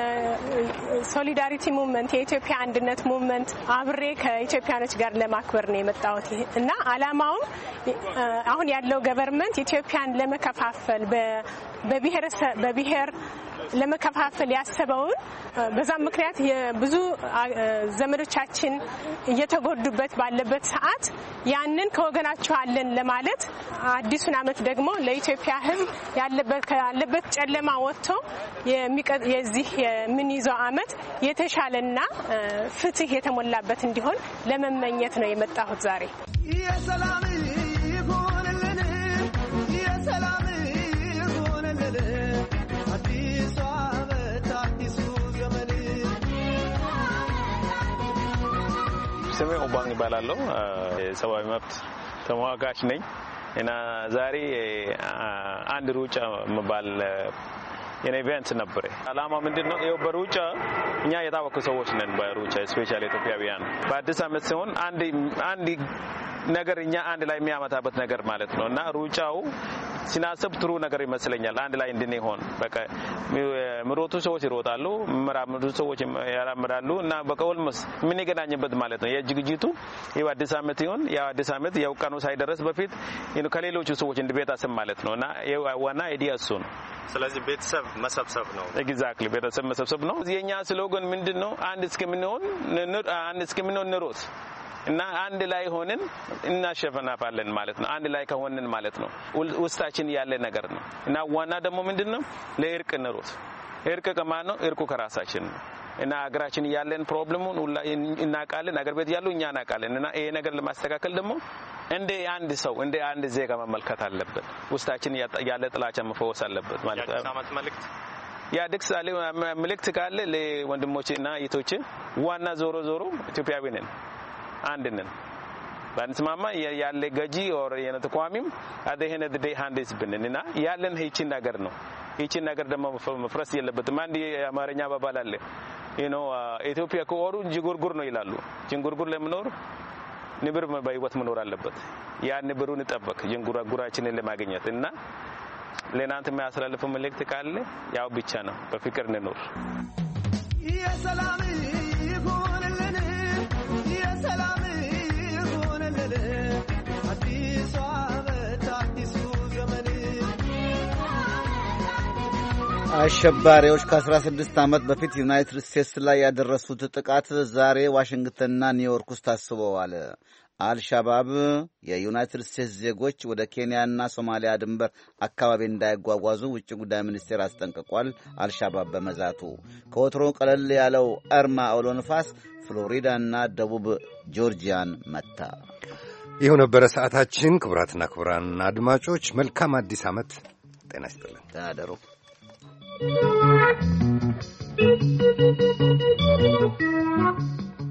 ሶሊዳሪቲ ሙቭመንት የኢትዮጵያ አንድነት ሙቭመንት አብሬ ከኢትዮጵያኖች ጋር ለማክበር ነው የመጣሁት እና አላማውም አሁን ያለው ገቨርንመንት ኢትዮጵያን ለመከፋፈል በብሔረሰብ በብሔር ለመከፋፈል ያሰበውን በዛም ምክንያት የብዙ ዘመዶቻችን እየተጎዱበት ባለበት ሰዓት ያንን ከወገናቸው አለን ለማለት አዲሱን ዓመት ደግሞ ለኢትዮጵያ ሕዝብ ያለበት ያለበት ጨለማ ወጥቶ የዚህ የምንይዘው ዓመት የተሻለና ፍትህ የተሞላበት እንዲሆን ለመመኘት ነው የመጣሁት ዛሬ። የሰላም ይሁንልን የሰላም ይሁንልን አዲሱ ዓመት አዲሱ ዘመን። ስሜ ኦባንግ ይባላለሁ። የሰብአዊ መብት ተሟጋች ነኝ እና ዛሬ አንድ ሩጫ መባል የኔ ኢቨንት ነበር። አላማ ምንድነው? ይኸው በሩጫ እኛ የታወቁ ሰዎች ነን። በሩጫ ስፔሻሊ ኢትዮጵያውያን በአዲስ ዓመት ሲሆን አንድ አንድ ነገር እኛ አንድ ላይ የሚያመጣበት ነገር ማለት ነው እና ሩጫው ሲናሰብ ጥሩ ነገር ይመስለኛል። አንድ ላይ እንድንሆን በቃ ምሮቱ ሰዎች ይሮጣሉ፣ ምራምዱ ሰዎች ያራምዳሉ እና በቃ ኦልሞስ ምን ይገናኝበት ማለት ነው። የጅግጅቱ ይኸው አዲስ ዓመት ይሁን ያው አዲስ ዓመት ያው ቀኑ ሳይደርስ በፊት ይኸው ከሌሎቹ ሰዎች እንድቤታሰብ ማለት ነው እና ዋና አይዲያ እሱ ነው። ስለዚህ ቤተሰብ መሰብሰብ ነው። ኤግዛክትሊ ቤተሰብ መሰብሰብ ነው። የኛ ስሎገን ምንድነው? አንድ እስከምንሆን አንድ እስከምንሆን ንሮት እና አንድ ላይ ሆነን እናሸነፋለን ማለት ነው። አንድ ላይ ከሆነን ማለት ነው ውስጣችን ያለ ነገር ነው እና ዋና ደግሞ ምንድነው? ለእርቅ ንሮት። እርቅ ከማን ነው? እርቁ ከራሳችን ነው እና አገራችን ያለን ፕሮብሌሙን ሁላ እናቃለን። አገር ቤት ያለው እኛ እናቃለን እና ይሄ ነገር ለማስተካከል ደግሞ እንደ አንድ ሰው እንደ አንድ ዜጋ መመልከት አለበት። ውስጣችን ያለ ጥላቻ መፈወስ አለበት ማለት ነው። የአዲስ ዓመት መልእክት የአዲስ ዓመት መልእክት ካለ ለወንድሞቼና እህቶቼ ዋና ዞሮ ዞሮ ኢትዮጵያዊ ነን፣ አንድ ነን። ባንስማማ ያለ ገጂ ኦር የነተቋሚም አደህነ ደደ ሃንዴስ ብንንና ያለን ሄቺን ነገር ነው። ሄቺን ነገር ደግሞ መፍረስ የለበትም። አንድ የአማርኛ አባባል አለ you know ኢትዮጵያ ከወሩ ጅጉርጉር ነው ይላሉ። ጅንጉርጉር ለምኖር ንብር በህይወት መኖር አለበት። ያ ንብሩን ይጠበቅ ጅንጉራጉራችንን ለማግኘት እና ለናንተ የሚያስተላልፈው መልእክት ካለ ያው ብቻ ነው፣ በፍቅር እንኖር። የሰላም ይሁንልን የሰላም ይሁንልን አዲሱ ዓመት አዲሱ ዘመን። አሸባሪዎች ከአስራ ስድስት ዓመት በፊት ዩናይትድ ስቴትስ ላይ ያደረሱት ጥቃት ዛሬ ዋሽንግተንና ኒውዮርክ ውስጥ ታስበዋል። አልሻባብ የዩናይትድ ስቴትስ ዜጎች ወደ ኬንያና ሶማሊያ ድንበር አካባቢ እንዳይጓጓዙ ውጭ ጉዳይ ሚኒስቴር አስጠንቅቋል። አልሻባብ በመዛቱ ከወትሮ ቀለል ያለው እርማ አውሎ ንፋስ ፍሎሪዳና ደቡብ ጆርጂያን መታ። ይኸው ነበረ ሰዓታችን። ክቡራትና ክቡራን አድማጮች መልካም አዲስ ዓመት። ጤና ይስጥልን። ታደሩ